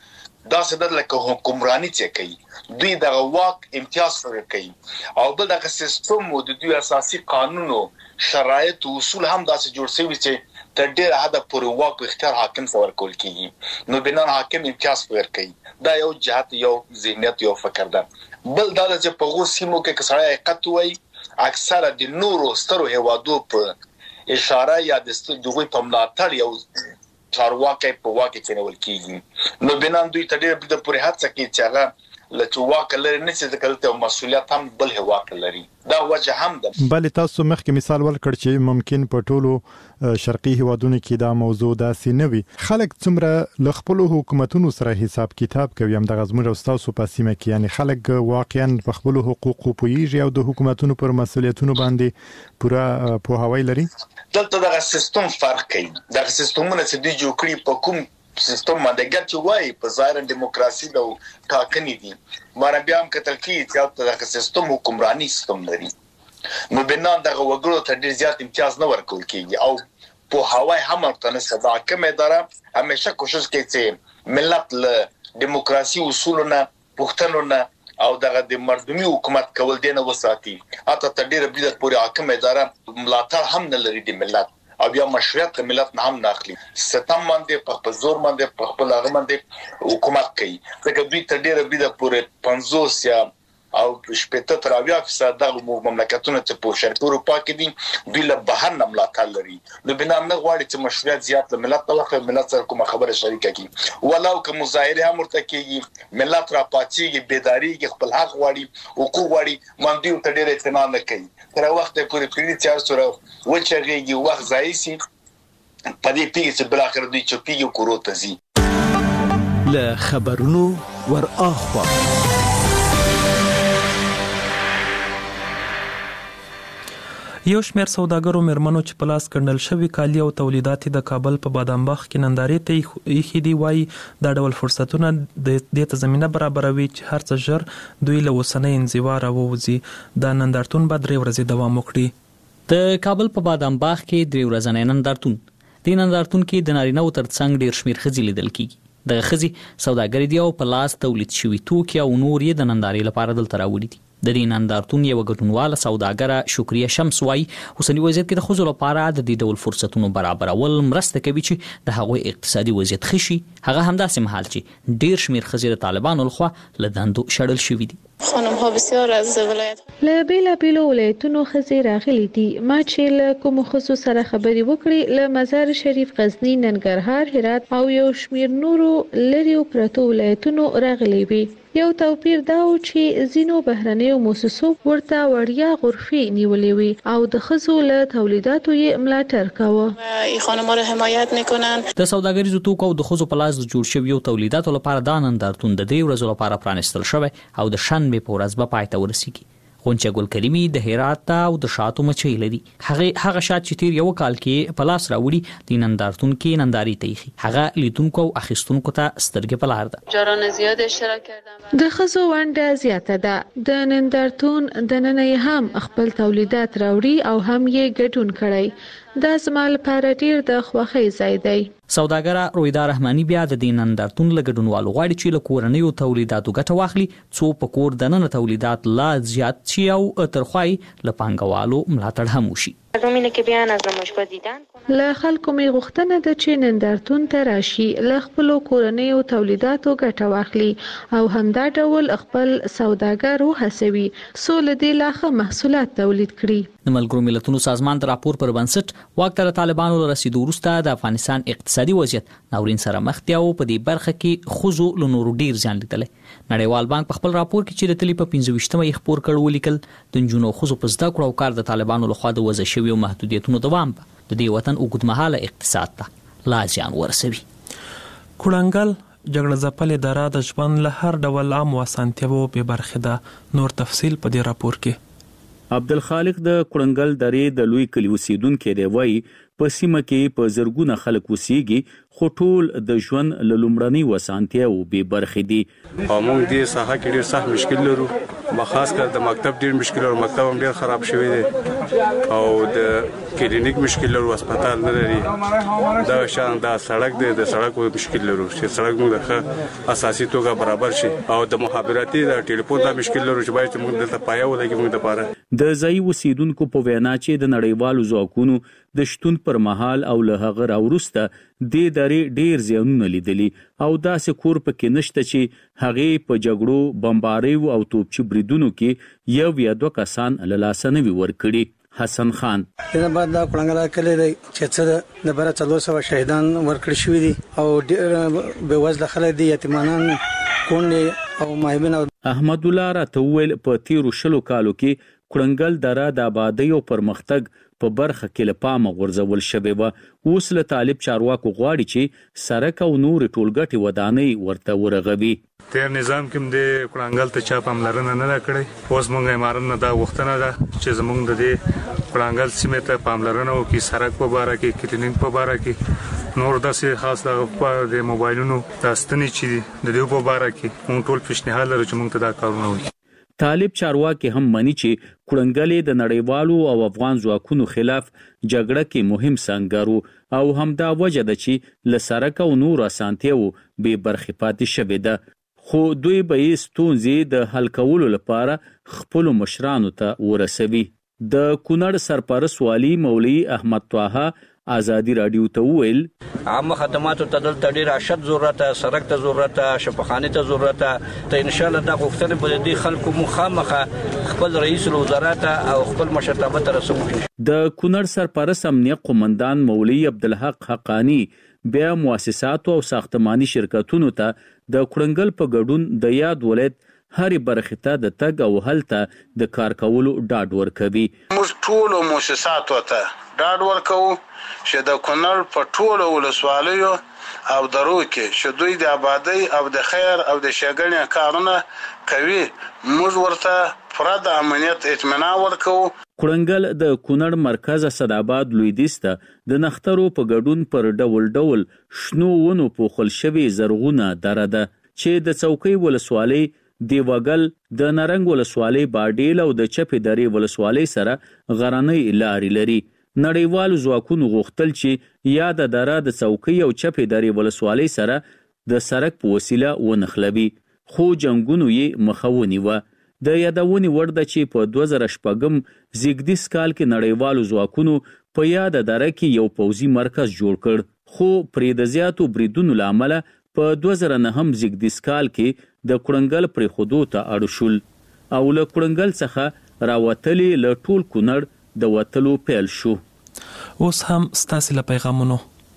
دا څه د لکه حکمرانی چې کوي دوی د واک امتیاز ورکوي او بل دغه سیستم او د دوی اساسي قانون او شرایط او اصول هم داسې جوړ شوي چې تر ډیره حد پورې واک او اختیار حاکم څخه ورکول کیږي نو بنان حاکم امتیاز ورکوي دا یو جهت یو ذهنیت یو فکر ده بل دا چې په غو سیمو کې کسړی حقیقت وایي اکثره د نورو سترو هوادو په اشاره یا د دوی په ملاتړ یو چارواکي په واکه کې نیول کیږي نو بنان دوی ته ډیره د پورې هڅه کوي چې هغه لته واکه لري نه چې دلته مسولیت هم بل هواک لري دا وجه هم ده
بل تاسو مخکې مثال ورکړ چې ممکن په ټولو شرقي هوادونو کې دا موضوع داسې نه وي خلک څومره ل خپل حکومتونو سره حساب کتاب کوي هم د غزمر او تاسو په سیمه کې یعنی خلک واقعا په خپل حقوقو پوهیږي او د حکومتونو پر مسولیتونو باندې پوره پوهاوی لري
دلته دغه سیستم فرق کوي دغه سیستمونه چې دوی جوړ کړي په کوم سیستم باندې ګټ وای په ظاهر دیموکراسي د ټاکنې دي مار بیا هم کتل کی چې دغه سیستم حکمرانی سیستم لري نو بنان دغه وګړو ته ډیر زیات امتیاز نه ورکول کیږي او په هواي هم تر صدا کوم اداره همیشه کوشش کوي چې ملت له دیموکراسي اصولونه پښتنونه او دغه د مردمي حکومت کول دینه وساتي اته تر ډیره بلد پورې حاکم اداره ملاتړ هم نه لري د ملت او بیا مشروعیت ملت نه هم ناخلي ستم باندې په زور باندې په خپل هغه باندې حکومت کوي ځکه دوی تر ډیره بده پورې پنځوس یا او شپږ تر اویا فیصد د مملکتونو ته په شرقي اروپا کې دي دوی له بهر نه ملاتړ لري نو بنا نه غواړي چې مشروعیت زیات له ملت ته ملت سره کومه خبره شریکه کی ولو که مظاهره هم ورته کیږي ملت را پاتېږي بیداریږي خپل حق غواړي حقوق غواړي باندې ته ډیره اعتماد نه کوي تر وخت پورې پیری چې سره وچرېږي وخت ځای سي په دې پیږي چې بل اخر دوی چپیږي کورو ته زی
له خبرونو ور اخوا
یو شمېر سوداګرو مېرمنو چې په لاس ګڼل شوي کالي او تولیدات د کابل په بادامباغ کې نندارې ته ایښي دي وایي دا ډول فرصتونه د دې ته زمینه برابروي چې هر څه ژر دوی له اوسنۍ انزوا راووځي دا نندارتون به درې ورځې دوام وکړي
د کابل په بادامباغ کې درې ورځنی نندارتون د نندارتون کې د نارینه‌و ترڅنګ ډېر شمېر ښځې لیدل کیږي دغه ښځې سوداګرې دي او په لاس تولید شوي توکي او نور یې د نندارې لپاره دلته راوړي دي د دې نندارتون یو ګډونواله سوداګره شکریه شمس وایي اوسنی وضعیت کې د ښځو لپاره د دې ډول فرصتونو برابرول مرسته کوي چې د هغوی اقتصادي وضعیت ښه شي هغه همداسې مهال چې ډېر شمېر ښځې د طالبانو لخوا له دندو شړل شوي دي
خانم‌ها بسیار از ولایت له بیلابیلو ولایتونو ښځې راغلي دي ما چې له کومو ښځو سره خبرې وکړې له مزار شریف غزنی ننګرهار هرات او یو شمېر نورو لرې پرتو ولایتونو راغلي وي یو توپیر دا و چې ځینو بهرنیو موسسو ورته وړیا غرفې نیولې وي او د ښځو له تولیداتو یې ملاتړ کاوه این خانم‌ها را حمایت میکنن
د سوداګریزو توکو او د ښځو په لاس جوړ شویو تولیداتو لپاره دا نندارتون د دې ورځو لپاره پرانیستل شوی او د شنبې په ورځ به پای ته ورسیږي غونچه ګل کریمي د هرات او د شاتو مچۍ لري هغه هغه شات چې تیر یو کال کې په لاس راوړي د نندارتون کې ننداري تېخي هغه لیدونکو او اخیستونکو ته سترګې په لار ده
جاران زیات اشتراک کردم د ښځو ونډه زیاته ده د نندارتون د نن هم خپل تولیدات راوړي او هم یې ګډون کړي دا زما لپاره ډیر د خوښۍ ځای دی
سوداګره رویدا رحماني بیا د دې نندارتون له ګډونوالو غواړي چې له کورنیو تولیداتو ګټه واخلي څو په کور دننه تولیدات لا زیات شي او ترخوای له پانګوالو ملاتړ هم وشي
رومینه کې بیان از نمایشگاه دیدن له خلکو می غوښتنه ده چې نندارتون ته راشي له خپل کورنیو تولیداتو ګټه واخلي او همدا ډول خپل سوداګر وهڅوي څو له دې لاخه محصولات تولید کړي
د ملګرو ملتونو سازمان د راپور پر بنسټ واک ته طالبانو رسیدو وروسته د افغانستان اقتصادي وضعیت ناورین سره مخ دی او په دې برخه کې خزو له نورو ډیر ځان لیدل نړیوال بانک په خپل راپور کې چې د تلی په پنځه ویشتمه یې خبر کړ ولیکل د جنونو خزو په زده کړو او کار د طالبانو لخوا د وضع شوی او محدودیتونو دوام د دې وطن اوږدمهاله اقتصاد ته لا زیان ورسوي
کړنګل جګړه ځپلې دره د ژوند له هر ډول عام وسانتیاو به برخه ده نور تفصیل په دې راپور کې
عبدالخالق د کړنګل درې د لوی کلی اوسیدونکو دی وایي په سیمه کې په زرګونه خلک اوسېږي خو ټول د ژوند له لومړنۍ وسانتیاو بې برخې دي.
او موږ دې ساحه کې ډېر سخت مشکل لرو، خاص کر د مکتب ډېر مشکل لرو، مکتب هم ډېر خراب شوی دی او د کلینیک مشکل لرو، هسپتال نه لري، دا شان دا سړک دی، د سړک مشکل لرو چې سړک موږ د اساسي توګه برابر شي او د مخابراتي د ټلیفون دا مشکل لرو چې باید موږ دلته پایه ولګي موږ لپاره.
د ځایي اوسیدونکو په وینا چې د نړیوالو ځواکونو د شتون پر مهال او له هغه راوروسته د درې ډیر زیانونه لیدلي او داسې کور پکې نشته چې هغه په جګړو، بمباریو او توپچي بریدونو کې یو یا دوه کسان له لاسه نه وي ورکړي. حسن خان
دنه بعد دا کړنګلا کلی دی چې څه د بره څلور سوه شهیدان ورکړي شوي دي او ډېر بېوزله خلک دي، یتیمانان، کونډې او مایبین.
احمد الله راته وویل په تیرو شلو کالو کې کړنګل دره د آبادۍ او پرمختګ په برخه کې له پامه غورځول شوې وه. اوس له طالب چارواکو غواړي چې سړک او نورې ټولګټې ودانۍ ورته ورغوي.
تیر نظام کې د کړنګل ته چا پاملرنه نه ده کړې، اوس موږ یې مارنه دا غوښتنه ده چې زموږ د دې کړنګل سیمې ته پاملرنه وکړي، سړک په باره کې، کلینیک په باره کې، نور داسې خاص د موبایلونو د ستنې چې دي د دې په باره کې موږ ټول پیشنهاد لرو چې موږ ته دا کارونه وکړي.
طالب چارواکي هم مني چې کړنګلې د نړیوالو او افغان ځواکونو خلاف جګړه کې مهم سنګرو او همدا وجه ده چې له سړک او نور اسانتیاو بې برخې پاتې شوې ده، خو دوی به یې ستونزې د حل کولو لپاره خپلو مشرانو ته ورسوي. د کونړ سرپرست والي مولوي احمد طه آزادی رادیو ته وویل
عامه خدماتو ته دلته ډېر اشد ضرورت، سړک ته ضرورت، شفاخانه ته ضرورت ته ان شاء الله دا غوښتنه به د خلکو مخامخه خپل رئیس الوزرا او خپل مشرتابه ته رسوي.
د کونړ سرپرست امنیه قومندان مولوي عبدالحق حقانی بیا مؤسساتو او ساختماني شرکتونو ته د کړنګل په ګډون د یاد ولایت هرې برخې ته د تګ او هلته د کار کولو ډاډ ورکوي.
موږ ټولو مؤسساتو ته ډاډ ورکوو چې د کونړ په ټولو ولسوالیو او درو کې چې دوی د آبادۍ او د خیر او د ښېګڼې کارونه کوي، موږ ورته پوره د امنیت اطمینان ورکوو.
کړنګل د کونړ مرکز اسداباد لویدیځ ته د نښترو په ګډون پر ډول ډول شنو ونو پوښل شوې زرغونه دره ده چې د څوکۍ ولسوالۍ، دیوګل، د نرنګ ولسوالۍ باډیل او د چپې درې ولسوالۍ سره غرنۍ لارې لري. نړیوالو ځواکونو غوښتل چې یا د دره د څوکۍ او چپې درې ولسوالۍ سره د سړک په وسیله ونښلوي، خو جنګونو یې مخه ونیوه. د یادونې وړ ده چې په دوه زره شپږم زیږدیز کال کې نړیوالو ځواکونو په یاده دره کې یو پوځي مرکز جوړ کړ، خو پرې د زیاتو بریدونو له امله په دوه زره نهم زیږدیز کال کې د کړنګل پرېښودو ته اړ شول او له کړنګل څخه راوتلې له ټول کونړ د وتلو پیل شو.
اوس هم ستاسې له پیغامونو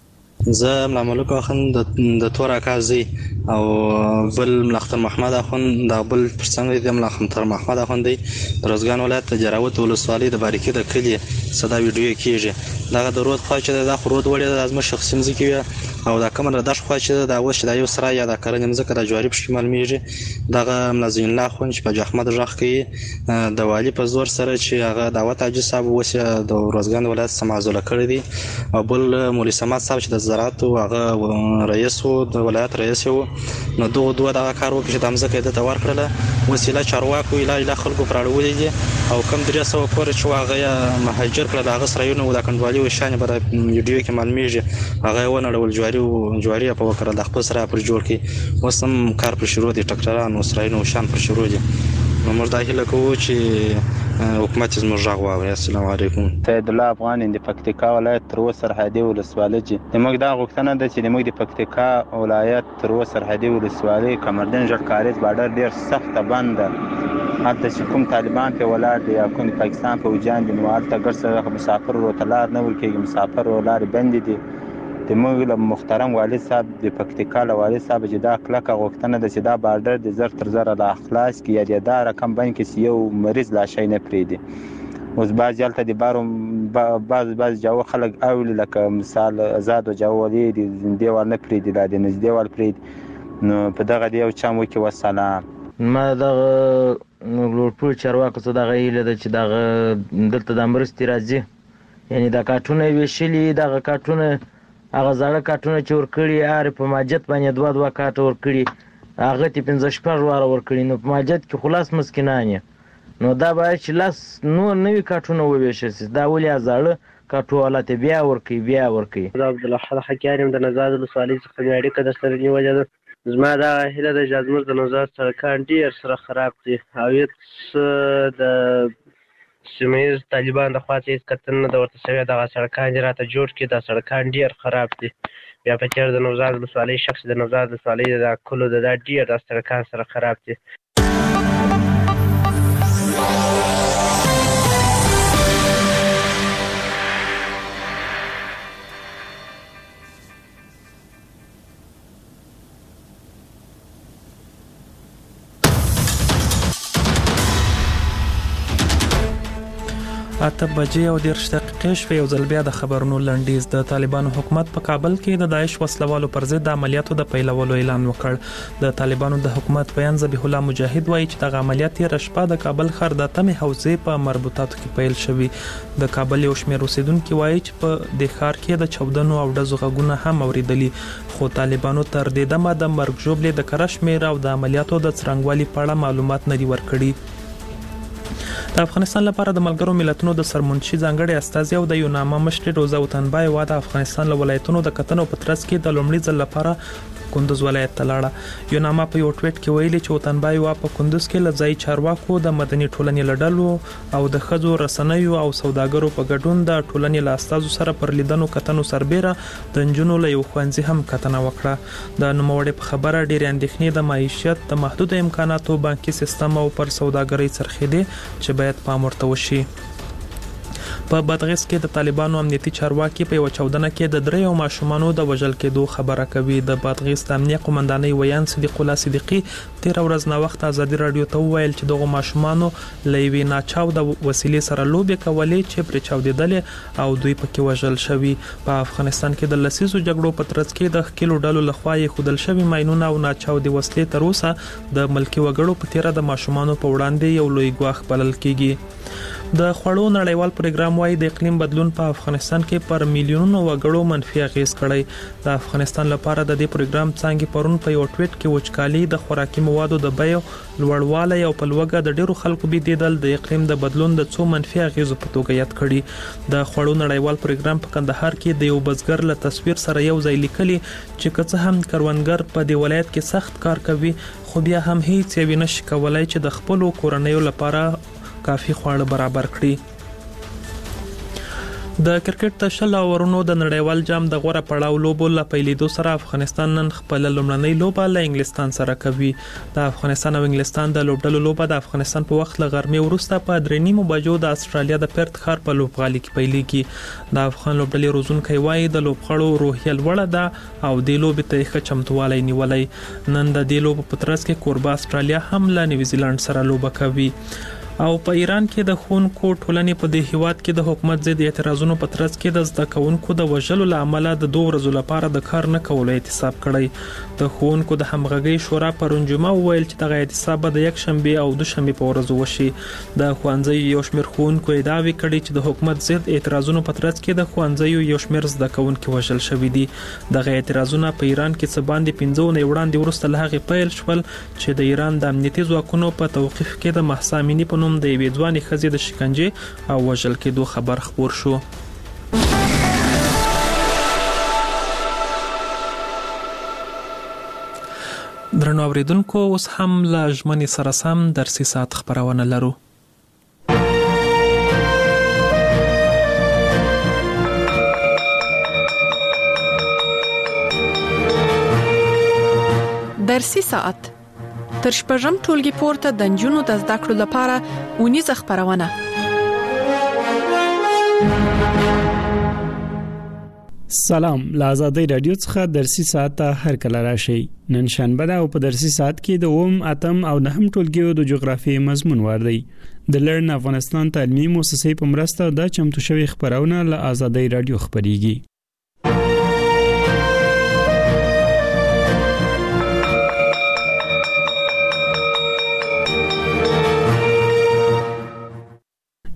زه ملا ملک اخوند د تور اکازي او بل ملختر محمد اخوند د بل پرڅنګ د ملختر محمد اخوند دی روزګان ولایت جراوت ولسوالۍ د باریکي د کلی صدا ویډیو کیږي دا د رود خو چې د خرود وړي د ازمه شخصي مزکی او دا کومه د خو چې د اوس د یو سره یا د کارن مزکه د جواری په شمال میږي دغه ملازم الله خو چې په احمد رخ کې د والی په زور سره چې هغه دعوت اجي صاحب وسه د روزګان ولایت سمازوله کړی دی او بل مولوی سمات صاحب چې د زراعت او هغه رئیس او د ولایت رئیس وو نو دوه دوه دغه کار وکړي چې د مزکه د تور کړله وسیله چارواکو اله اله خلکو پراړولې دي او کم درې سو کور چې هغه مهاجر کړه دغه سره یو د کنډوالي وشانه بر ویډیو کې معلومیږي هغه ونړول جواری جواری په وکړه د خپل سره پر جوړ کې وسم کار پر شروع دي ټکټرانو سراینو شان پر شروع دي نو موږ دا هیله کوو چې حکومت زموږ غږ واوري. السلام علیکم.
سید الله افغان د پکتیکا ولایت تر اوسه سرحدي ولسوالۍ چې موږ دا غوښتنه ده چې موږ د پکتیکا ولایت تر اوسه سرحدي ولسوالۍ کمردن جړ کاریز بارډر ډیر سخت بند حتی چې کوم طالبان په ولاړ دي یا کوم پاکستان په وجان دي نو هلته ګرځي مسافر ورتلار نه ورکیږي مسافر ولار بند دي د موږ محترم والي صاحب د پکتیکا والي صاحب چې دا کلکه غوښتنه ده چې دا بارډر د زر تر زر لا اخلاص کی یا دا رقم باندې کې یو مریض لا شي نه پریدي اوس باز یالته د بارو باز باز جوه خلک اول لکه مثال آزاد او جوالي د دیوال نه پریدي د نږدې دیوال پرید نو په دغه دی او چا مو کې وسلام
ما دغه لوړپوړ چارواکو څخه دغه هیله ده چې دغه دلته د مرستې راځي، یعنی د کارټونه ویشلي، دغه کارټونه هغه زاړه کارټونه چې ورکړي هر په ماجد باندې دوه دوه کارټه ورکړي، هغه ته پنځه شپږ واره ورکړي، نو په ماجد کې خلاص مسکینان یې، نو دا باید چې لاس نور نوي کارټونه وویشل شي، دا ولې زاړه کارټو والا ته بیا ورکړي بیا ورکړي.
زه عبدالله حکیار یم د نوزاد ولسوالۍ څخه مې اړیکه درسره نیولې ده. زما دا هیله ده چې زموږ د نوزاد سړکان ډېر سره خراب دي او هېڅ د سیمه ییز طالبان د خوا څخه هېڅ کتنه نه ده ورته شوې، دغه سړکان دې راته جوړ کړي، دا سړکان ډېر خراب دي. بیا په تېر د نوزاد ولسوالۍ شخص د نوزاد ولسوالۍ د دا کلو د دا ډېر دا سړکان سره خراب دي.
اته بجې او دېرش دقیقې شوې. یو ځل بیا د خبرونو لنډیز. د طالبانو حکومت په کابل کې د داعش وسلوالو پر ضد د عملیاتو د پیلولو اعلان وکړ. د طالبانو د حکومت بیان ذبیح الله مجاهد وایي چې د عملیات یې رشپا د کابل ښار د تمې حوزې په مربوطاتو کې پیل شوی. د کابل یو شمېر اوسیدونکو وایي چې په دې ښار کې د چودنو او ډزو غږونه هم اوریدلي، خو طالبانو تر دې دمه د مرګ ژوبلې د کره شمېر او د عملیاتو د څرنګوالي په اړه معلومات نه دي ورکړي. د افغانستان لپاره د ملګرو ملتونو د سرمنشي ځانګړي استازي او د یوناما مشر روزا وطنبای وا د افغانستان له ولایتونو د کتنو په ترڅ کې د لومړي ځل لپاره کندوز ولایت ته لاړه. یوناما په یو ټویټ کې ویلي چې وطنبای وا په کندوز کې له ځای چارواکو د مدني ټولنې لړلو او د خځو رسنیو او سوداګرو په ګډون د ټولنې له استازو سره پر لیدنو کتنو سربېره د نجونو له یو ښوونځي هم کتنه وکړه. د نوموړي په خبره ډېرې اندېښنې د معیشت د محدود امکاناتو، بانکي سیستم او پر سوداګرۍ څرخېدې چې باید پام ورته وشي. په بادغیس کې د طالبانو امنیتي چارواکي په یو چودنه کې د دریو ماشومانو د وژل کېدو خبره کوي. د بادغیس د امنیه قومندانۍ ویان صدیق الله صدیقي تیر ورځ نه وخت ازادي رادیو ته وویل چې دغه ماشومانو لېوی ناچاو د وسیلې سره لوبې کولې چې پر چاودیدل او دوی پکې وژل شوی. په افغانستان کې د لسیزو جګړو په ترڅ کې د خکلو ډلو لخوا یې خودل شوی ماينونه او ناچاو د وسلې تر اوسه د ملکی وګړو په تیره د ماشومانو په وړاندې یو لوی ګواښ بلل کیږي. د خوړو نړیوال پروګرام وايي د اقلیم بدلون په افغانستان کې پر میلیونونو وګړو منفي اغیز کړی. د افغانستان لپاره د دې پروګرام څنګه پرون په یو ټویټ کې وچکالي، د خوراکي موادو د بیو لوړوالی او په لوګه د ډیرو خلکو بيدیدل د اقلیم د بدلون د څو منفي اغیزو په توګه یاد کړي. د خوړو نړیوال پروګرام په کندهار کې د یو بزګر له تصویر سره یو ځای لیکلي چې که هم کروندګر په دې ولایت کې سخت کار کوي، خو بیا هم هیڅ یو نشي کولای چې د خپل کورنیو لپاره کافي خواړه برابر کړي. د کرکټ د شل اورونو د نړیوال جام د غوړه پړاو لوبو له پیلېدو سره افغانستان نن خپل لومړنۍ لوبه له انګلستان سره کوي. د افغانستان او انګلستان د لوبډلو لوبه د افغانستان په وخت له غرمې وروسته په درې نیمو بجو د استرالیا د پرت ښار په لوبغالي کې پیلېږي. د افغان لوبډلې روزونکي وایي د لوبغاړو روحیه لوړه ده او د لوبې ته ښه چمتووالی نیولای. نن د دې لوبو په ترڅ کې کوربه استرالیا هم له نیوزیلند سره لوبه کوي. او په ایران کې د خونکو ټولنې په دې هیواد کې د حکومت ضد اعتراضونو په ترڅ کې د زده کوونکو د وژلو لامل د دوه ورځې لپاره د کار نه کولو احتساب کړی. د خونکو د همغږي شورا پرون جمعه ویل چې دغه احتساب د یک شنبه او دوشنبه په ورځ وشي. د ښوونځي یو شمېر خونکو ادعا وکړي چې د حکومت ضد اعتراضونو په ترڅ کې د ښوونځي یو شمېر زده کوونکو وژل شوی دي. دغه اعتراضونه په ایران کې څه باندې پنځه نه وړاندې ورسته له هغه پیل شول چې د ایران د امنیتي ځواکونو په توقيف کې د مهسا امینی په نوم د یوې ځوانې ښځې د شکنجې او وژل کېدو خبر خپور شو. درنو اوریدونکو، اوس هم له ژمنې سره سم درسي ساعت خبرونه لرو.
درسي ساعت تر شپږم ټولګي پورته د نجونو د زده کړو لپاره اونیزه خبرونه.
سلام، له آزادۍ رادیو څخه درسي ساعت ته هر کله راشي. نن شنبه ده او په درسي ساعت کې د اوم، اتم او نهم ټولګیو د جغرافیې مضمون وردی. د لرن افغانستان تعلیمي مؤسسې په مرسته د چمتو شوی خبرونه له آزادۍ رادیو خبريږي.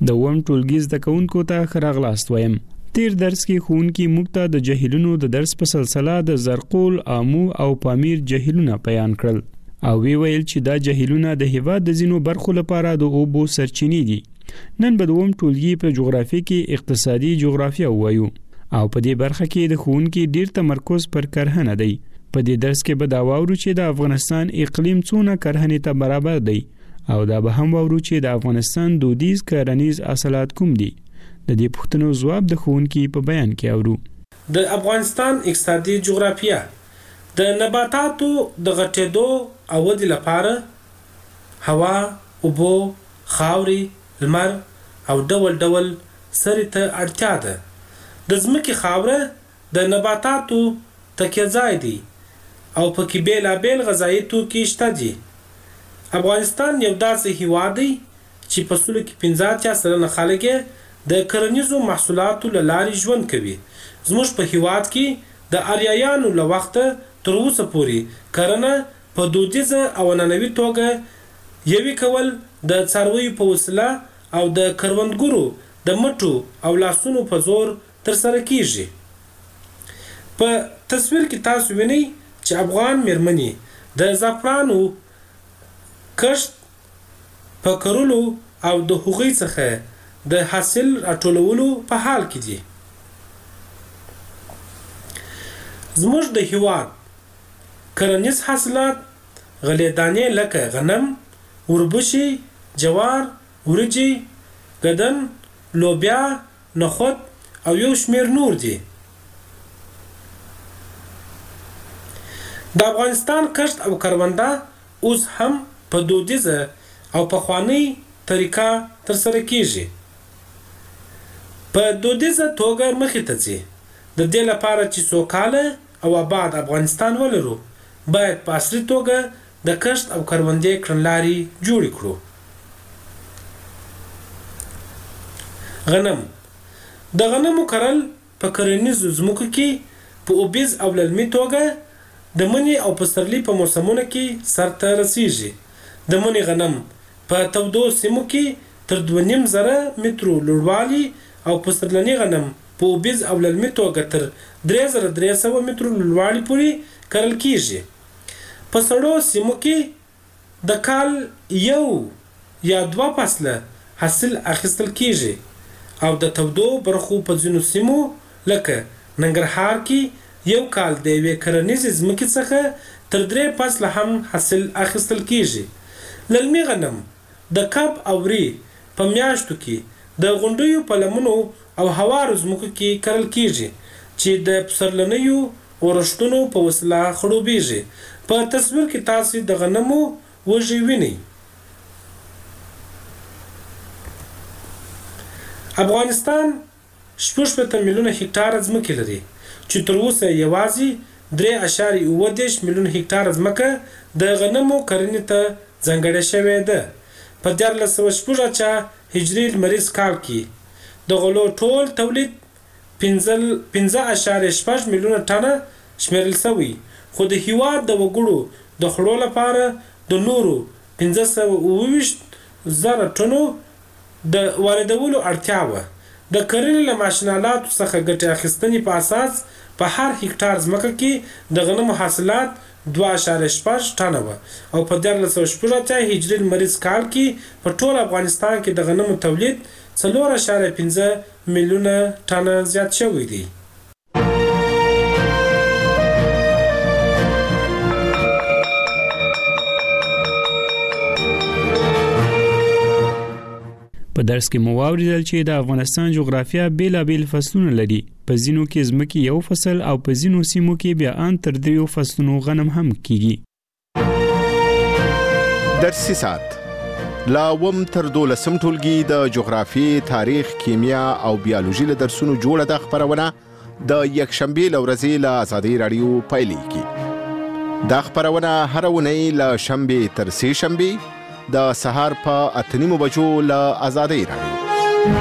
د وم ټولګي زده کوونکو ته خراغلاست وایم. تیر درس کې ښوونکي موږ ته د جهیلونو د درس په سلسله د زرقول، آمو او پامیر جهیلونه بیان کړل او وی ویل چې دا جهیلونه د هیواد د ځینو برخو لپاره د اوبو سرچینې دي. نن به د وم ټولګي په جغرافي کې اقتصادي جغرافیا وایو او په دې برخه کې د ښوونکي ډیر تمرکز پر کرهنه دی. په دې درس کې به دا واورو چې د افغانستان اقلیم څونه کرهنې ته برابر دی او دا به هم واورو چې د افغانستان دودیز کرنیز حاصلات کوم دي. د دې پوښتنو ځواب د ښوونکي په بیان کې اورو.
د افغانستان اقتصادي جغرافیا د نباتاتو د غټېدو او ودې لپاره هوا، اوبو، خاوري، لمر او ډول ډول سرې ته اړتیا ده. د ځمکې خاوره د نباتاتو تکیه ځای دی او پکې بیلابیل غذایي توکي شته دي. افغانستان یو داسې هیواد دی چې په سلو کې پنځه اتیا سلنه خلک د کرنیزو محصولاتو له لارې ژوند کوي. زموږ په هیواد کې د آریایانو له وخته تر اوسه پورې کرنه په دودیزه او نننوي توګه یوې کول د څارویو په وسیله او د کروندګرو د مټو او لاسونو په زور ترسره کیږي. په تصویر کې تاسو وینئ چې افغان میرمنې د زعفرانو کښت په کرلو او د هغوی څخه د حاصل راټولولو په حال کې دي. زموږ د هیواد کرنیز حاصلات غلې دانې لکه غنم، وربشي، جوار، ورجی، ګدن، لوبیا، نخود او یو شمیر نور دي. د افغانستان کښت او کرونده اوس هم په دودیزه او پخوانۍ طریقه ترسره کیږي. په دودیزه توګه مخې ته ځي. د دې لپاره چې سوکاله او آباد افغانستان ولرو باید په عصري توګه د کښت او کروندې کړنلارې جوړې کړو. غنم د غنمو کرل په کرنیزو ځمکو کې په اوبیز او للمي توګه د مني او پسرلي په موسمونو کې سرته رسیږي. د مني غنم په تودو سیمو کې تر دوه نیم زره مترو لوړوالي او پسرلني غنم په اوبیز او للمي توګه تر درې زره درې سوه مترو لوړوالي پورې کرل کیږي. په سړو سیمو کې د کال یو یا دوه فصله حاصل اخیستل کیږي او د تودو برخو په ځینو سیمو لکه ننګرهار کې یو کال د یوې کرنیزې ځمکې څخه تر درې فصله هم حاصل اخیستل کیږي. للمي غنم د کب او ری په میاشتو کې د غونډیو په لمنو او هوارو ځمکو کې کرل کیږي چې د پسرلنیو اورښتونو په وسیله خړوبیږي. په تصویر کې تاسو د غنمو وږي وینئ. افغانستان شپږ شپېته میلیونه هکټاره ځمکه لري چې تر اوسه یوازې درې اعشاریه اووه دېرش میلیونه هکټاره ځمکه د غنمو کرنې ته ځانګړې شوې ده. په دیارلس سوه شپږ اتیا هجري لمریز کال کې د غلو ټول تولید پنځه اعشاریه شپږ میلیونه ټنه شمیرل شوی، خو د هیواد د وګړو د خړو لپاره د نورو پنځه سوه اووه ویشت زره ټنو د واردولو اړتیا وه. د کرنې له ماشینالاتو څخه ګټې اخیستنې په اساس په هر هکټار ځمکه کې د غنمو حاصلات دوه اعشاریه شپږ ټنه وه او په دیارلس سوه شپږ اتیا هجري لمریز کال کې په ټول افغانستان کې د غنمو تولید څلور اعشاریه پنځه میلیونه ټنه زیات شوی دی.
په درس کې مو واوریدل چې د افغانستان جغرافیا بیلابیل فصلونه لري. په ځینو کې ځمکې یو فصل او په ځینو سیمو کې بیا ان تر دریو فصلونو غنم هم کیږي.
درسي ساعت لا وم تر دولسم ټولګي د جغرافي، تاریخ، کیمیا او بیولوژي له درسونو جوړه د خبرونه د یکشنبه لورځي له آزادۍ رادیو پایلیږي. دا خبرونه هر ونی له شنبه تر سه شنبه د سهار په اتنیمو بجو له آزادۍ رادیو.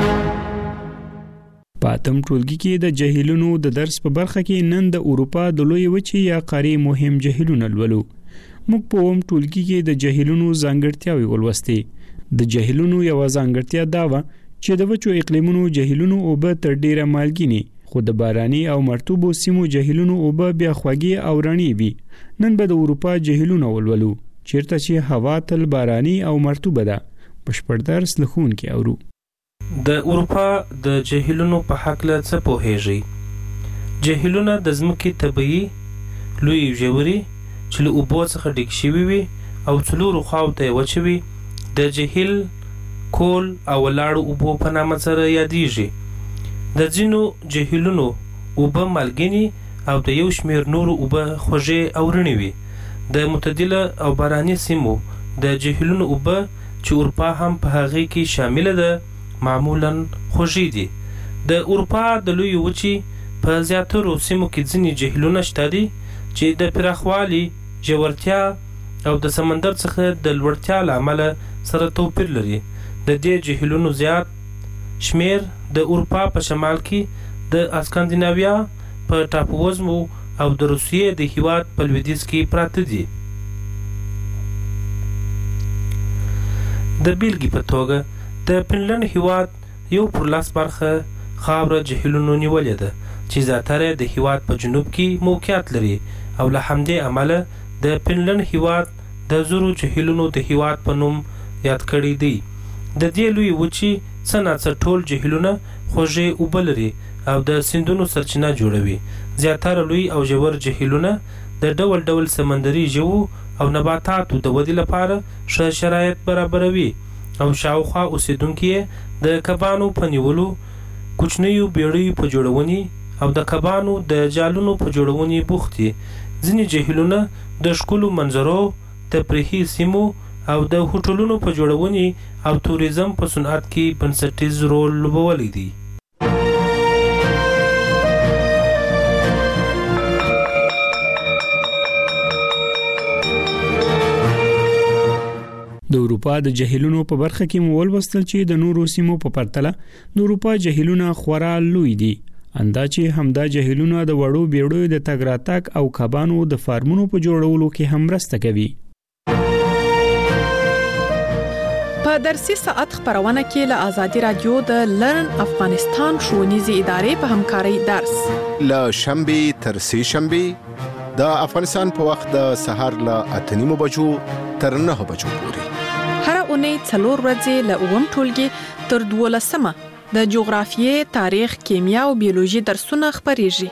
په اتم ټولګي کې د جهیلونو د درس په برخه کې نن د اروپا د لوی وچې یا قارې مهم جهیلونه لولو. موږ په اوم ټولګي کې د جهیلونو ځانګړتیاوې ولوستې. د جهیلونو یو ځانګړتیا دا و چې د وچو اقلیمونو جهیلونو اوبه تر ډیره مالګینې خو د باراني او مرطوبو سیمو جهیلونو اوبه بیا خوږې او رڼې وي. نن به د اروپا جهیلونه ولولو چیرته چې هوا تل باراني او مرطوبه ده. بشپړ درس له ښوونکي اورو.
د اروپا د جهیلونو په هکله څه پوهیږئ؟ جهیلونه د ځمکې طبیعي لوی ژورې چې له اوبو څخه ډک شوي وي او څلورو خواو ته یې وچې وي د جهیل کول او ولاړو اوبو په نامه سره یادیږي. د ځینو جهیلونو اوبه مالګینې او د یو شمېر نورو اوبه خوږې او رڼې وي. د معتدله او باراني سیمو د جهیلونو اوبه چې اروپا هم په هغې کې شامله ده معمولا خوږې دي. د اروپا د لوی وچې په زیاترو سیمو کې ځینې جهیلونه شته دي چې د پراخوالي، ژورتیا او د سمندر څخه د لوړتیا له امله سره توپیر لري. د دې جهیلونو زیات شمیر د اروپا په شمال کې د اسکاندیناویا په ټاپووزمو او د روسیې د هیواد په لویدیځ کې پراته دي. د بیلګې په توګه د فنلنډ هیواد یو پر لاس برخه خاوره جهیلونو نیولې ده چې زیاتره د هیواد په جنوب کې موقعیت لري او له همدې امله د فنلنډ هیواد د زرو جهیلونو د هیواد په نوم یاد کړی دی. د دې لوی وچې څه ناڅه ټول جهیلونه خوږې اوبه لري او د سیندونو سرچینه جوړوي. زیاتره لوی او ژور جهیلونه د ډول ډول سمندري ژوو او نباتاتو د ودې لپاره ښه شرایط برابروي او شاوخوا اوسیدونکي د کبانو په نیولو، کوچنیو بیړیو په جوړونې او د کبانو د جالونو په جوړونې بوخت دي. ځینې جهیلونه د ښکلو منظرو، تفریحي سیمو او د هوټلونو په جوړونې او توریزم په صنعت کې بنسټیز رول لوبولی دی.
د اروپا د جهیلونو په برخه کې مو ولوستل چې د نورو سیمو په پرتله د اروپا جهیلونه خورا لوی دي. اندا چې همدا جهیلونه د وړو بیړیو د تګ راتګ او کبانو د فارمونو په جوړولو کې هم مرسته کوي.
په درسي ساعت خبرونه کې له آزادي رادیو د لرن افغانستان ښوونیزې ادارې په همکارۍ درس
له شنبې تر سې شنبې د افغانستان په وخت د سهار له اته نیمو بجو تر نهه بجو پورې.
هر اونۍ څلور ورځې له اووم ټولګي تر دولسمه د جغرافیې، تاریخ، کیمیا او بیولوژي درسونه خبرېږي.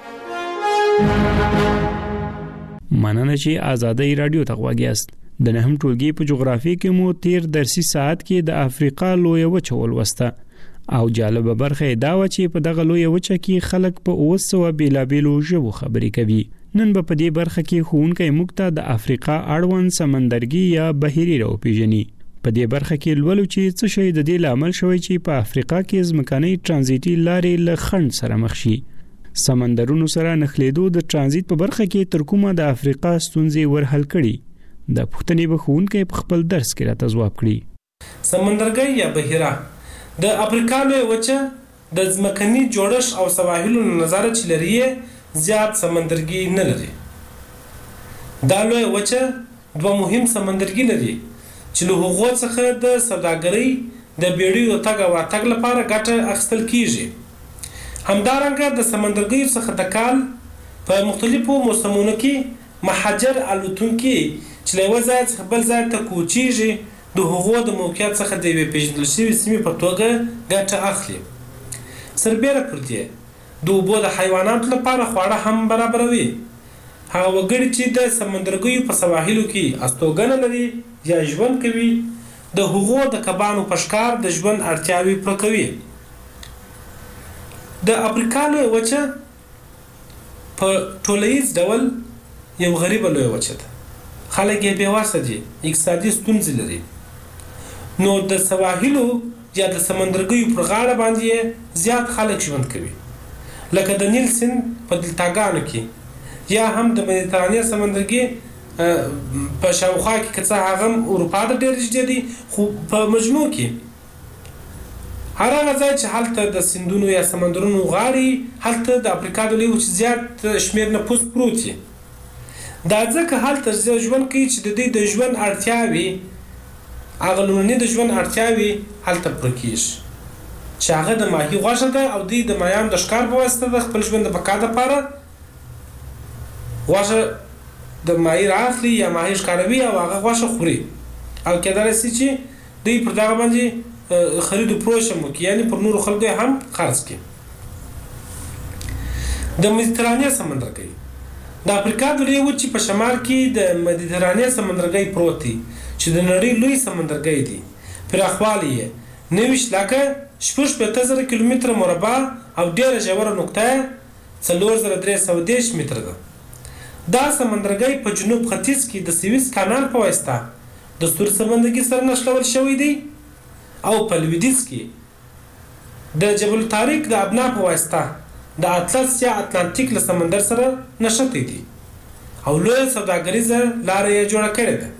مننه چې آزادي رادیو ته غوږ یاست. د نهم ټولګي په جغرافیې کې مو تیر درسي ساعت کې د افریقا لوی وچه ولوسته او جالبه برخه دا و چې په دغه لوی وچه کې خلک په اوه سوه بیلابیلو ژبو خبرې کوي. نن به په دې برخه کې ښوونکی موږ ته د افریقا اړوند سمندرګي یا بحیري راوپېژني. په دې برخه کې لولو چې څه شی د دې لامل شوی چې په افریقا کې ځمکنۍ ترانزیتي لارې له خنډ سره مخ شي. سمندرونو سره نښلېدو د ترانزیت په برخه کې تر کومه د افریقا ستونزې ورحل کړي. د پښتنې به ښوونکی په خپل درس کې راته ځواب کړي.
سمندرګي یا بحیره د افریقا لوی وچه د ځمکني جوړښت او سواحلو نظر چې لري زیات سمندرګي نه لري. دا لوی وچه دوه مهم سمندرګي لري چې له هغو څخه د سوداګرۍ د بیړیو تګ او راتګ لپاره ګټه اخیستل کیږي. همدارنګه د سمندرګیو څخه د کال په مختلفو موسمونو کې مهاجر الوتونکي چې له یوه ځای څخه بل ځای ته کوچیږي د هغو د موقعیت څخه د یوې پیژندل شوې سیمې په توګه ګټه اخلي. سربیره پر دې د اوبو د حیواناتو لپاره خواړه هم برابروي. هغه وګړي چې د سمندرګیو په سواحلو کې استوګنه لري یا ژوند کوي د هغو د کبانو په ښکار د ژوند اړتیاوې پوره کوي. د افریقا لویه وچه په ټولیز ډول یو غریبه لویه وچه ده. خلک یې بېوسه دي، اقتصادي ستونزې لري. نو د سواحلو یا د سمندرګیو پر غاړه باندې زیات خلک ژوند کوي، لکه د نیل سیند په دلتاګانو کې یا هم د مدیترانې سمندرګي په شاوخوا کې که څه هغه هم اروپا ته ډېر نږدې دي، خو په مجموع کې هر هغه ځای چې هلته د سیندونو یا سمندرونو غاړې هلته د افریقا د لوی وچې زیات شمېر نفوس پروت وي. دا ځکه هلته ژوند کوي چې د دوی د ژوند اړتیاوې هغه لومړني د ژوند اړتیاوې هلته پوره کیږي چې هغه د ماهي غوښه ده او دوی د ماهیانو د ښکار په واسطه د خپل ژوند د بقا دپاره غوښه د ماهي رااخلي یا ماهي ښکاروي او هغه غوښه خوري او کېدلی شي چې دوی پر دغه باندې خرید و فروش هم وکړي یعنې پر نورو خلکو یې هم خرڅ کړي. د مدیترانې سمندرګی د افریقا د لویې وچې په شمال کې د مدیترانې سمندرګی پروت دی چې د نړۍ لوی سمندرګی دی. پراخوالی یې نوي لکه شپږ شپېته زره کیلومتره مربع او ډېره ژوره نقطه څلور زره درې سوه دېرش متره ده. دا سمندرګی په جنوب ختیځ کې د سویس کانال په واسطه د سور سمندرګي سره نښلول شوی دی او په لویدیځ کې د جبل طارق د ابنا په واسطه د اطلس یا اتلانتیک له سمندر سره نښتی دی او لویه سوداګریزه لاره یې جوړه کړې ده.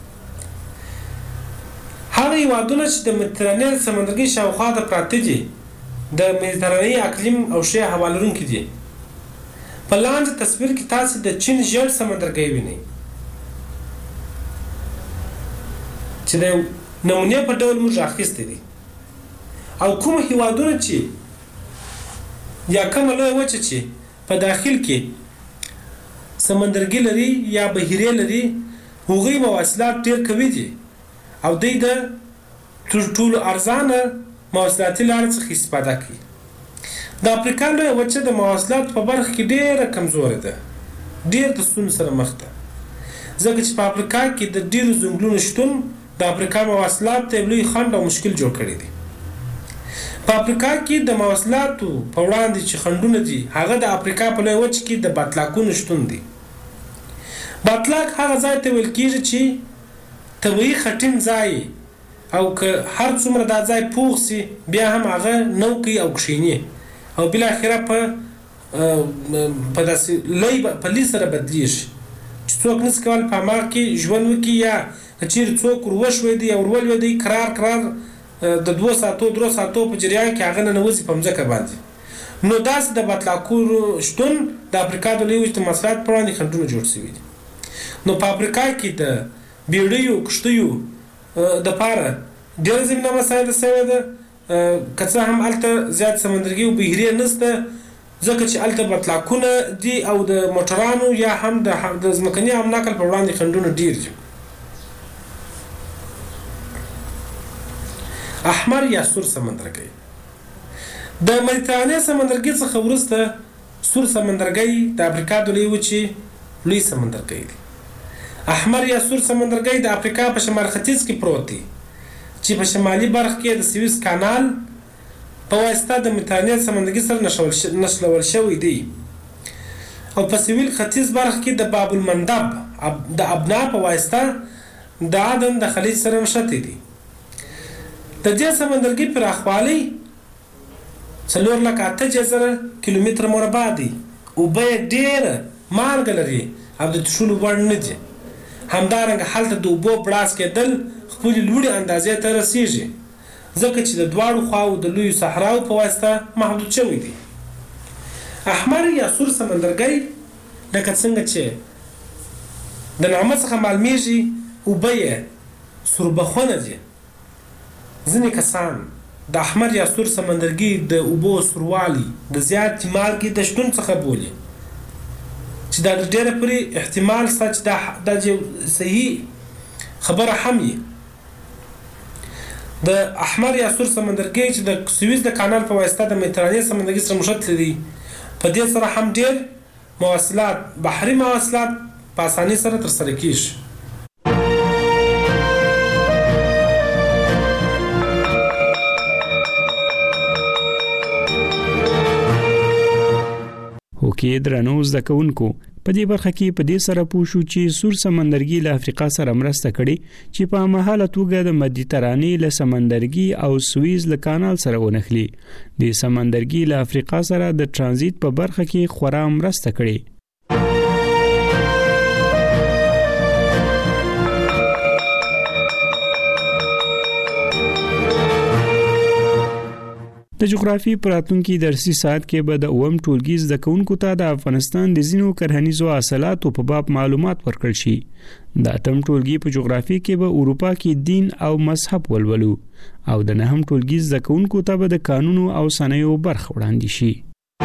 هغه هیوادونه چې د مدیترانې سمندرګي شاوخوا د پراته دي د مدیترانې اقلیم او ښې هوا لرونکي دي. په لاندې تصویر کې تاسې د چین ژیړ سمندرګی وینئ چې د نمونې په ډول موږ اخیستی دي او کوم هیوادونه چې یا کومه لویه وچه چې په داخل کې سمندرګي لري یا بحیرې لري هغوی مواصلات ډېر قوي دي او دوی د تر ټولو ارزانه مواصلاتي لارې څخه استفاده کوي. د افریقا لویه وچه د مواصلاتو په برخه کې ډېره کمزورې ده، ډېر د ستونزو سره مخ ده، ځکه چې په افریقا کې د ډېرو ځنګلونو شتون د افریقا مواصلات ته لوی خنډ او مشکل جوړ کړی دی. په افریقا کې د مواصلاتو په وړاندې چې خنډونه دي هغه د افریقا په لویه وچه کې د باطلاقونو شتون دی. باطلاق هغه ځای ته ویل کېږي چې طبیعي خټین ځای او که هر څومره دا ځای پوخ سي بیا هم هغه نو کوي او کښیني او بالاخره په په داسې لۍ په لۍ سره بدلیږي چې څوک نسي کولی په هماغه کې ژوند وکړي یا که چیرې څوک ور وشویدي او ور ولوېدی کرار کرار د دوو ساعتو درو ساعتو په جریان کې هغه ننوځي په مځکه باندې. نو داسې د باطلاقونو شتون د افریقا د لویې وچې د مواصلاتو په وړاندې خنډونه جوړ شوي دي. نو په افریقا کې د بیړیو کښتیو دپاره ډېره زمینه مساعده شوې ده، که څه هم هلته زیات سمندرګي او بحیرې نشته ځکه چې هلته باطلاقونه دي او د موټرانو یا هم د ځمکني هم نقل په وړاندې خنډونه ډېر دي. احمر یا سور سمندرګی د مدیترانې سمندرګي څخه وروسته سور سمندرګی د افریقا د لویې وچې لوی سمندرګی دی. احمر یا سور سمندرګی د افریقا په شمال ختیځ کې پروت دی چې په شمالي برخه کې د سویس کانال په واسطه د مدیترانې سمندرګي سره نښلول شوی دی او په سویل ختیځ برخه کې د باب المندب د ابنا په واسطه د عدن د خلیج سره نښتی دی. د دې سمندرګي پراخوالی څلور لکه اته زره کیلومتره مربع دی. اوبه یې ډېره مالګه لري او د څښلو وړ نه دي. همدارنګه هلته د اوبو بړاس کېدل خپلې لوړې اندازې ته رسیږي ځکه چې د دواړو خواو د لویو صحراو په واسطه محدود شوی دی. احمر یا سور سمندرګی لکه څنګه چې د نامه څخه معلومیږي اوبه یې سوربخونه دي. ځینې کسان د احمر یا سور سمندرګي د اوبو سوروالی د زیاتې مالګې د شتون څخه بولي چې دا ډېره پورې احتمال شته چې دا صحیح خبره هم وي. د احمر یا سور سمندرګي چې د سویس د کانال په واسطه د مدیترانې سمندرګي سره نښتلی دی په دې سره هم ډېر مواصلات بحري مواصلات په اسانۍ سره ترسره کېږي.
هوکې درنو زده کوونکو په دې برخه کې په دې سره پوه شو چې سور سمندرګي له افریقا سره مرسته کړې چې په مهاله توګه د مدیترانې له سمندرګي او سویز له کانال سره ونښلي. د سمندرګي له افریقا سره د ترانزیت په برخه کې خورا مرسته کړې. د د جغرافي پراتونکو درسي ساعت کې به د اوم ټولګي زده کوونکو ته د افغانستان د ځینو کرهنیزو حاصلاتو په باب معلومات ورکړل شي. د اتم ټولګي په جغرافي کې به اروپا کې دین او مذهب ولولو او د نهم ټولګي زده کوونکو ته به د قانونو او صنایعو برخه وړاندې شي.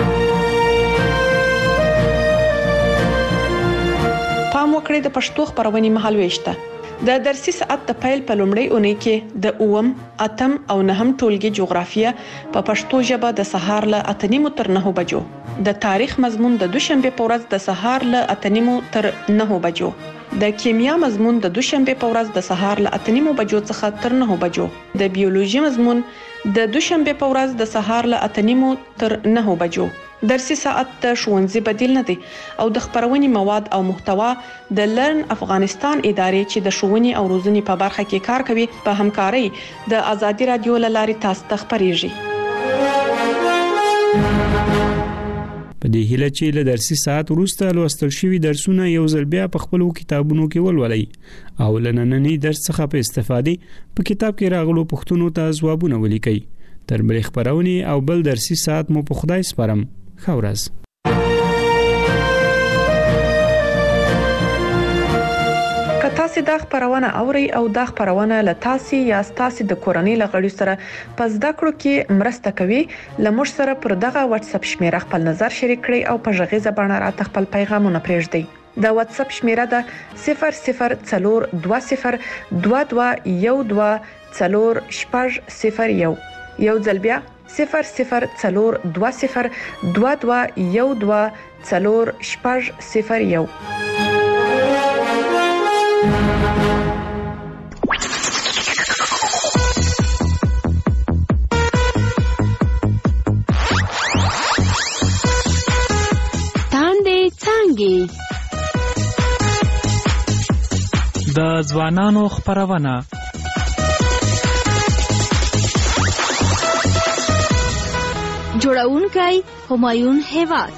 پام وکړئ د پښتو خبرونې مهالويشته. د درسي ساعت د پیل په لومړۍ اونۍ کې د اوم، اتم او نهم ټولګي جغرافیه په پښتو ژبه د سهار له اته نیمو تر نهو بجو، د تاریخ مضمون د دوشنبه په ورځ د سهار له اته نیمو تر نهو بجو، د کیمیا مضمون د دوشنبه په ورځ د سهار له اته نیمو بجو څخه تر نهو بجو، د بیولوژي مضمون د دوشنبه په ورځ د سهار له اته نیمو تر نهو بجو. درسي ساعت د ښوونځي بدیل نه دی او د خبرونې مواد او محتوا د لرن افغانستان ادارې چې د ښوونې او روزنې په برخه کې کار کوي په همکارۍ د ازادي رادیو له لارې تاسو ته خبريږي.
په دې هیله چې له درسي ساعت وروسته لوستل شوي درسونه یو ځل بیا په خپلو کتابونو کې ولولئ او له ننني درس څخه په استفادې په کتاب کې راغلو پوښتنو ته ځوابونه ولیکئ. تر بلې خبرونې او بل درسي ساعت مو په خدای سپارم. ښه ورځ.
که تاسو دا خبرونه اورئ او دا خبرونه له تاسو یا تاسو د کورنۍ لغړي سره په زده کړو کې مرسته کوي، لمر سره پر دغه واتس اپ شمیره خپل نظر شریک کړئ او په ژغیزه باندې راته خپل پیغامونه پرېږدئ. د واتس اپ شمیره ده صفر صفر څلور دوه صفر دوه دوه یو دوه څلور شپږ صفر یو. یو ځل بیا صفر صفر څلور دوه صفر دوه دوه یو دوه څلور شپږ صفر یو.
تاندې څانګې
د ځوانانو خبرونه
جوړونکی همایون هیواد.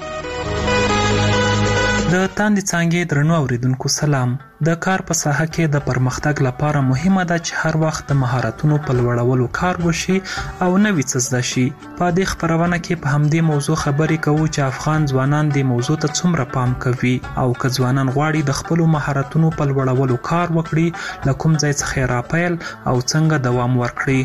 د تاندې څانګې درنو اوریدونکو سلام. د کار په ساحه کې د پرمختګ لپاره مهمه ده چې هر وخت د مهارتونو په لوړولو کار وشي او نوې څه زده شي. په دې خبرونه کې په همدې موضوع خبرې کوو چې افغان ځوانان د موضوع ته څومره پام کوي او که ځوانان غواړي د خپلو مهارتونو په لوړولو کار وکړي، له کوم ځای څخه یې راپیل او څنګه دوام ورکړي.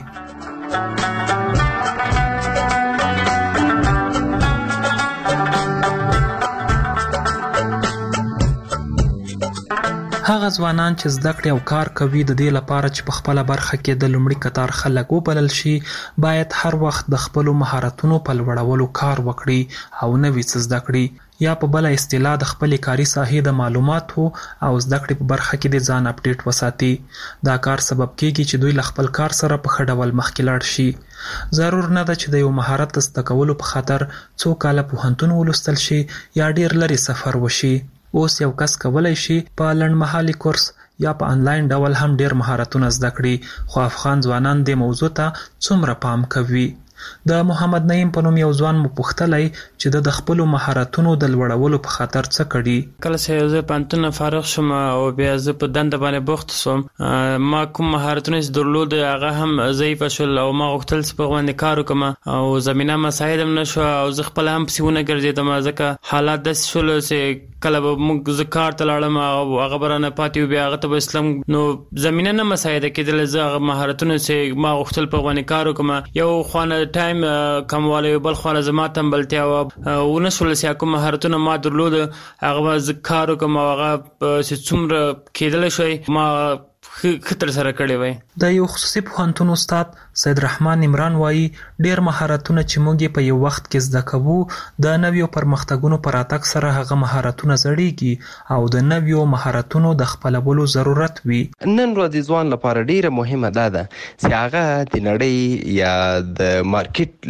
هغه ځوانان چې زده کړې او کار کوي د دې لپاره چې په خپله برخه کې د لومړي کتار خلک وبلل شي، باید هر وخت د خپلو مهارتونو په لوړولو کار وکړي او نوې څه زده کړي، یا په بله اصطلاح د خپلې کاري ساحې د معلوماتو او زده کړې په برخه کې د ځان اپډیټ وساتي. دا کار سبب کیږي چې دوی له خپل کار سره په ښه ډول مخکې لاړ شي. ضرور نه ده چې د یو مهارت د زده کولو په خاطر څو کاله پوهنتون ولوستل شي یا ډیر لرې سفر وشي. اوس یو کس کولای شي په لنډمهالي کورس یا په انلاین ډول هم ډیر مهارتونه زده کړي، خو افغان ځوانان دې موضوع ته څومره پام کوي؟ د محمد نعیم په نوم یو ځوان مو پوښتلی چې د خپلو مهارتونو د لوړولو په خاطر څه کړي.
کله چې زه پوهنتون فارغ شوم او بیا زه په دنده باندې بوخت شوم، ما کوم مهارتونه چې درلود هغه هم ضعیف شول او ما غوښتل چې په باندې کار وکړم او زمينه مساعد هم نشو او زه خپل هم پسونه ګرځیدم، ځکه حالات داسې شول چې کله به موږ زه کار ته لاړم او هغه برانه پاتې بیا هغه ته اسلام نو زمينه نه مساعده کېدل. زه هغه مهارتونه چې ما غوښتل په باندې کار وکړم، یو خوانه ټایم کموالی بل خو زما تنبلتیا او ونشول چې کوم مهارتونه ما درلود هغه ز کار کوم هغه چې څومره کېدل شوی ما خطر سره کړی وای.
د یو خصوصي پوهنتون استاد سید رحمان عمران وایي ډیر مهارتونه چې موږ په یو وخت کې زده کوو د نویو پرمختګونو پر اتک سره هغه مهارتونه زړیږي او د نویو مهارتونو د خپلولو ضرورت وي.
نن ورځ ځوان لپاره ډیره مهمه ده ده چې هغه د نړۍ یا د مارکیټ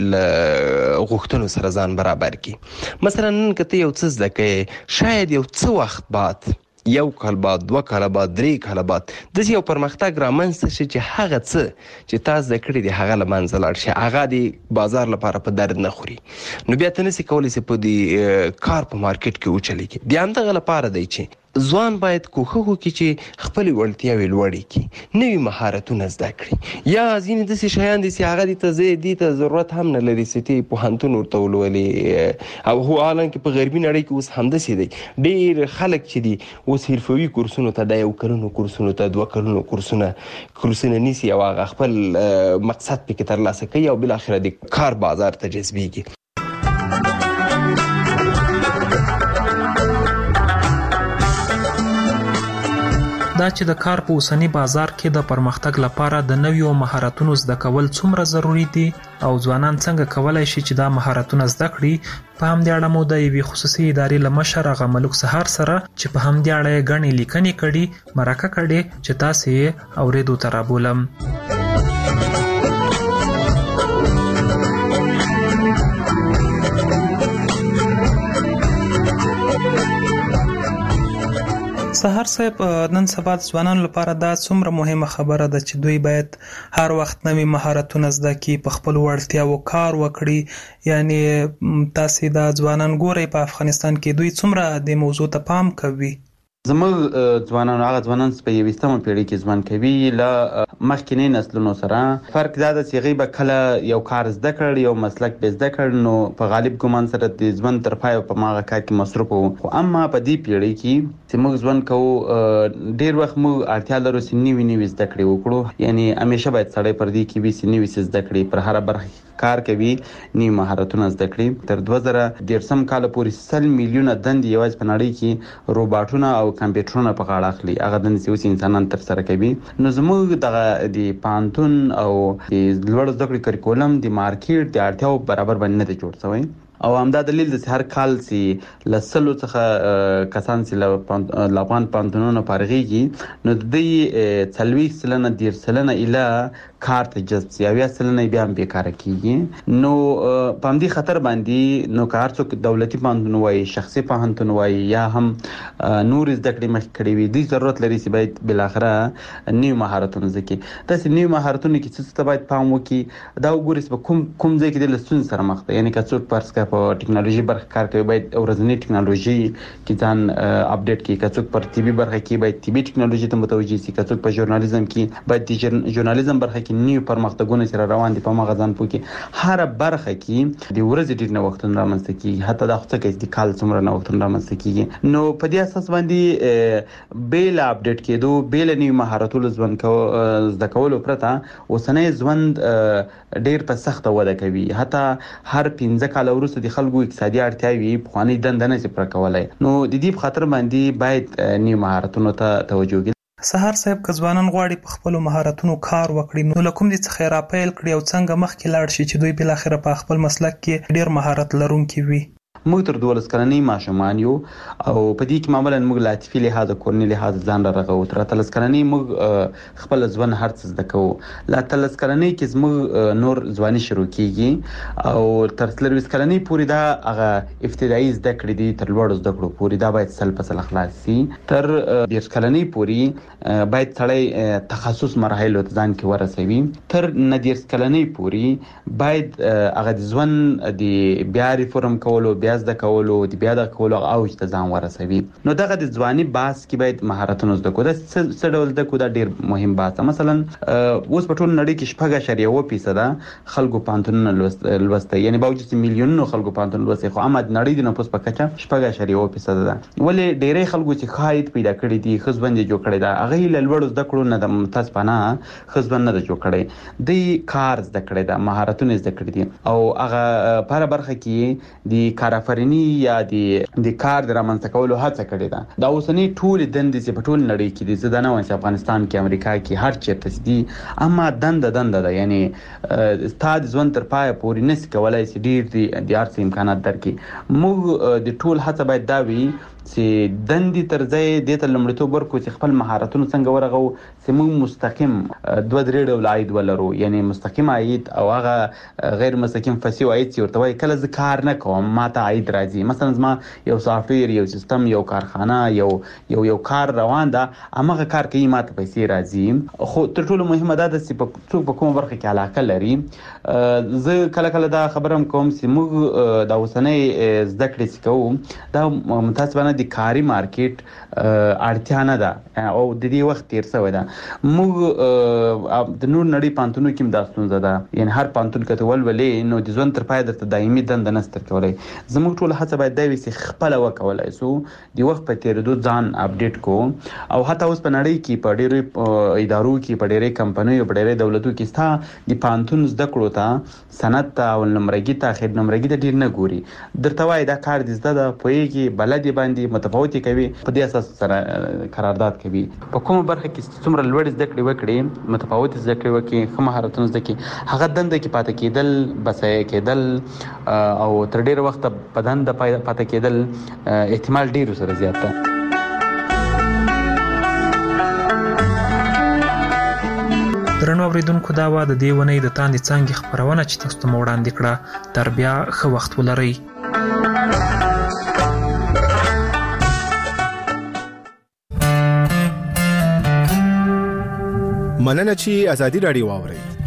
غوښتنو سره ځان برابر کړي. مثلا نن کته یو څه زده کوي، شاید یو څه وخت بعد یو کال بعد، دوه کاله بعد، درې کاله بعد داسې یو پرمختګ رامنځته شي چې هغه څه چې تاسو زده کړي دي هغه له منځه لاړ شي، هغه د بازار لپاره په درد نه خوري، نو بیا ته نسې کولی چې په دې کار په مارکیټ کې وچلېږي. د همدغه لپاره دی چې ځوان باید کوښښ وکړي چې خپل وړتیاوې لوړې کړي، نوي مهارتونه زده کړي. یا ځینې داسې شیان دي چې هغه دې ته زه دې ته ضرورت هم نه لري چې ته پوهنتون ورته ولولې، او هو حالانکه په غربي نړۍ کې اوس همداسې دی. ډېر خلک چې دي اوس حرفوي کورسونو ته د یو کلونو کورسونو ته دوه کلونو کورسونه کورسونه نیسي او هغه خپل مقصد پکې ترلاسه کوي او بالاخره د کار بازار ته جذبېږي.
دا چې د کار په اوسنی بازار کې د پرمختګ لپاره د نویو مهارتونو زده کول څومره ضروری دي او ځوانان څنګه کولای شي چې دا مهارتونه زده کړي، په همدې اړه مو د یوې خصوصي ادارې له مشر هغه ملک سهار سره چې په همدې اړه یې ګڼې لیکنې کړي مرکه کړې چې تاسې یې اورېدو ته رابولم. سهار صاحب، نن سبا د ځوانانو لپاره دا څومره مهمه خبره ده چې دوی باید هر وخت نوي مهارتونه زده کړي، په خپل وړتیاو کار وکړي. یعنی تاسې دا ځوانان ګورئ په افغانستان کې دوی څومره د موضوع ته پام کوي؟
زموږ ځوانان هغه ځوانان چې په یویشتمه پیړۍ کې ژوند کوي له مخکینی نسلونو سره فرق دا ده چې هغوی به کله یو کار زده کړ، یو مسلک به زده کړ، نو په غالب ګمان سره د ژوند تر پایه په هماغه کار کې مصروف وو. خو اما په دې پیړۍ کې چې موږ ژوند کوو ډېر وخت موږ اړتیا لرو چې نوي نوي زده کړې وکړو. یعنی همیشه باید سړی پر دې کې وي چې نوي څه زده کړي، پر هره برخه کار کوي، نوي مهارتونه زده کړي. تر دوه زره دېرشم کاله پورې سل میلیونه دندې یوازې په نړۍ کې روباټونه او کمپیوټرونه په غاړه اخلي، هغه دندې چې اوس انسانان ترسره کوي. نو زموږ دغه د پوهنتون او د لوړو زده کړو کریکولم د مارکیټ د اړتیاو برابر باندې نه دی جوړ شوی. او همدا دلیل دی چې هر کال چې له سلو څخه کسان چې له افغان پوهنتونونو فارغېږي، نو د دوی څلوېښت سلنه دېرش سلنه ایله کار ته جذب شي، اویا سلنه بیا هم بېکاره کېږي. نو په همدې خطر باندې نو که هر څوک دولتي پوهنتون وایي، شخصي پوهنتون وایي، یا هم نورې زده کړې مخکې کړې وي، دوی ضرورت لري چې باید بالاخره نوي مهارتونه زده کړي. داسې نوي مهارتونو کې څه څه ته باید پام وکړي، دا وګورئ چې په کوم کوم ځای کې دی له ستونزې سره مخ دی. یعنې که څوک فرض کړه په ټکنالوژي برخه کار کوي، باید ورځنۍ ټکنالوژي کې ځان اپډیټ کړي. که څوک پر طبي برخه کې باید طبي ټکنالوژي ته متوجه شي. که څوک په ژورنالیزم کې باید د ژورنالیزم برخه کې نوي پرمختګونه چې روان دي په هماغه ځان پوه کړي. هره برخه کې د ورځې ډېر نوښتونه رامنځته کېږي، حتی دا خو څه کوي چې د کال څومره نوښتونه رامنځته کېږي. نو په دې اساس باندې بې له اپډیټ کېدو، بې له نوي مهارتونو ژوند کو زده کولو پرته اوسنی ژوند ډېر په سخته وده کوي. حتی هر پنځه کاله وروسته د خلکو اقتصادي اړتیاوې پخوانۍ دنده نه شي پوره کولی. نو د دې په خاطر باندې باید نوي مهارتونو ته توجه وکړي.
سهار صاحب، که ځوانان غواړي په خپلو مهارتونو کار وکړي، نو له کوم ځای څخه یې راپیل کړي او څنګه مخکې لاړ شي چې دوی بالاخره په خپل مسلک کې ډېر مهارت لرونکي وي؟
موږ تر دولس کلنۍ ماشومان یو او په دې کې معمولا موږ له عاطفي لحاظه، کورني لحاظه ځان را رغوو. تر اتلس کلنۍ موږ خپل ژوند هر څه زده کوو. له اتلس کلنۍ کې زموږ نور ځواني شروع کېږي او تر څلرویشت کلنۍ پورې دا هغه ابتدایي زده کړې دي تر لوړو زده کړو پورې، دا باید سل په سل خلاص شي. تر دېرش کلنۍ پورې باید سړی تخصص مراحلو ته ځان کې ورسوي. تر نه دېرش کلنۍ پورې باید هغه د ژوند د بیا ریفورم کولو، بیا زده کولو، د بیا د کولو اوج ته ځان ورسوي. نو دغه د ځواني بحث کې باید مهارتونه زده کړو. دا څه ډول زده کړو؟ دا ډېر مهم بحث. مثلا اوس په ټول نړۍ کې شپږ اعشاریه اووه فیصده خلکو پوهنتونونه لوستی، یعنی باوجود چې میلیونونو خلکو پوهنتون لوستی، خو اما د نړۍ د نفوس په کچه شپږ اعشاریه اووه فیصده ده. ولې ډېری خلکو چې ښه عاید پیدا کړي دي، ښه ژوند یې جوړ کړی ده، هغوی له لوړو زده کړو نه د متاسفانه ښه ژوند نه ده جوړ کړی. دوی کار زده کړی ده، مهارتونه زده کړي دي، او هغه په هره برخه کې د کارآفریني یا د کار د رامنځته کولو هڅه کړې ده. دا اوسنۍ ټولې دندې چې په ټول نړۍ کې دي، زه دا نه وایم چې افغانستان کې، امریکا کې، هر چېرته دي، اما دنده دنده ده. یعنی ستا د ژوند تر پایه پورې نشي کولی چې ډېر د هر څه امکانات درکړي. موږ د ټول هڅه باید دا وي چې دندې تر ځای دې ته لومړیتوب ورکړو چې خپل مهارتونه څنګه ورغوو چې موږ مستقیم دوه درې ډوله عاید ولرو. یعنی مستقیم عاید او هغه غیر مستقیم فصیح عاید چې ورته وایي. کله زه کار نه کوم ما ته عاید راځي، مثلا زما یو سافټویر، یو سیستم، یو کارخانه، یو یو یو کار روان ده، هماغه کار کوي، ما ته پیسې راځي. خو تر ټولو مهمه دا ده چې څوک په کومه برخه کې علاقه لري. زه کله کله دا خبره هم کوم چې موږ دا اوسنۍ زده کړې چې کوو، دا متاسفانه د کاري مارکیټ اړتیا نه ده او د دې وخت تیر شوی ده. موږ د نور نړۍ پانتونو کې دا ستونزه ده، یعنی هر پانتون کته ولولې نو د ژوند تر پای درته دایمي دند نه ستر کولای. زموږ ټول هڅه باید دا وي چې خپل وکولای سو د وخت په تیریدو ځان اپډیټ کو. او حتی اوس په نړۍ کې په ډېرو ادارو کې په ډېرې کمپنیو په ډېرې دولتو کې ستا د پانتون زده کړو ته سند ته او نمرګي ته خیر نمرګي ته ډېر نه ګوري، درته وایي دا کار دې زده ده پوهېږي بلدې باندې متفاوتې کوي، په دې اساس سره قرارداد کوي. په کومه برخه کې څومره لوړ زده کړې وکړي، متفاوت زده کړې وکړي، ښه مهارتونه زده کړي، هغه دنده کې پاتې کېدل، بسایه کېدل او تر ډېره وخته په دنده پاتې کېدل احتمال ډېر سره زیات ده.
درنو اوریدونکو دا وا د دې ونې د تاندې څانګې خبرونه چې تاسو ته وړاندې کړه، تر بیا ښه وخت ولرئ.
مننه چې ازادي رادیو واورئ.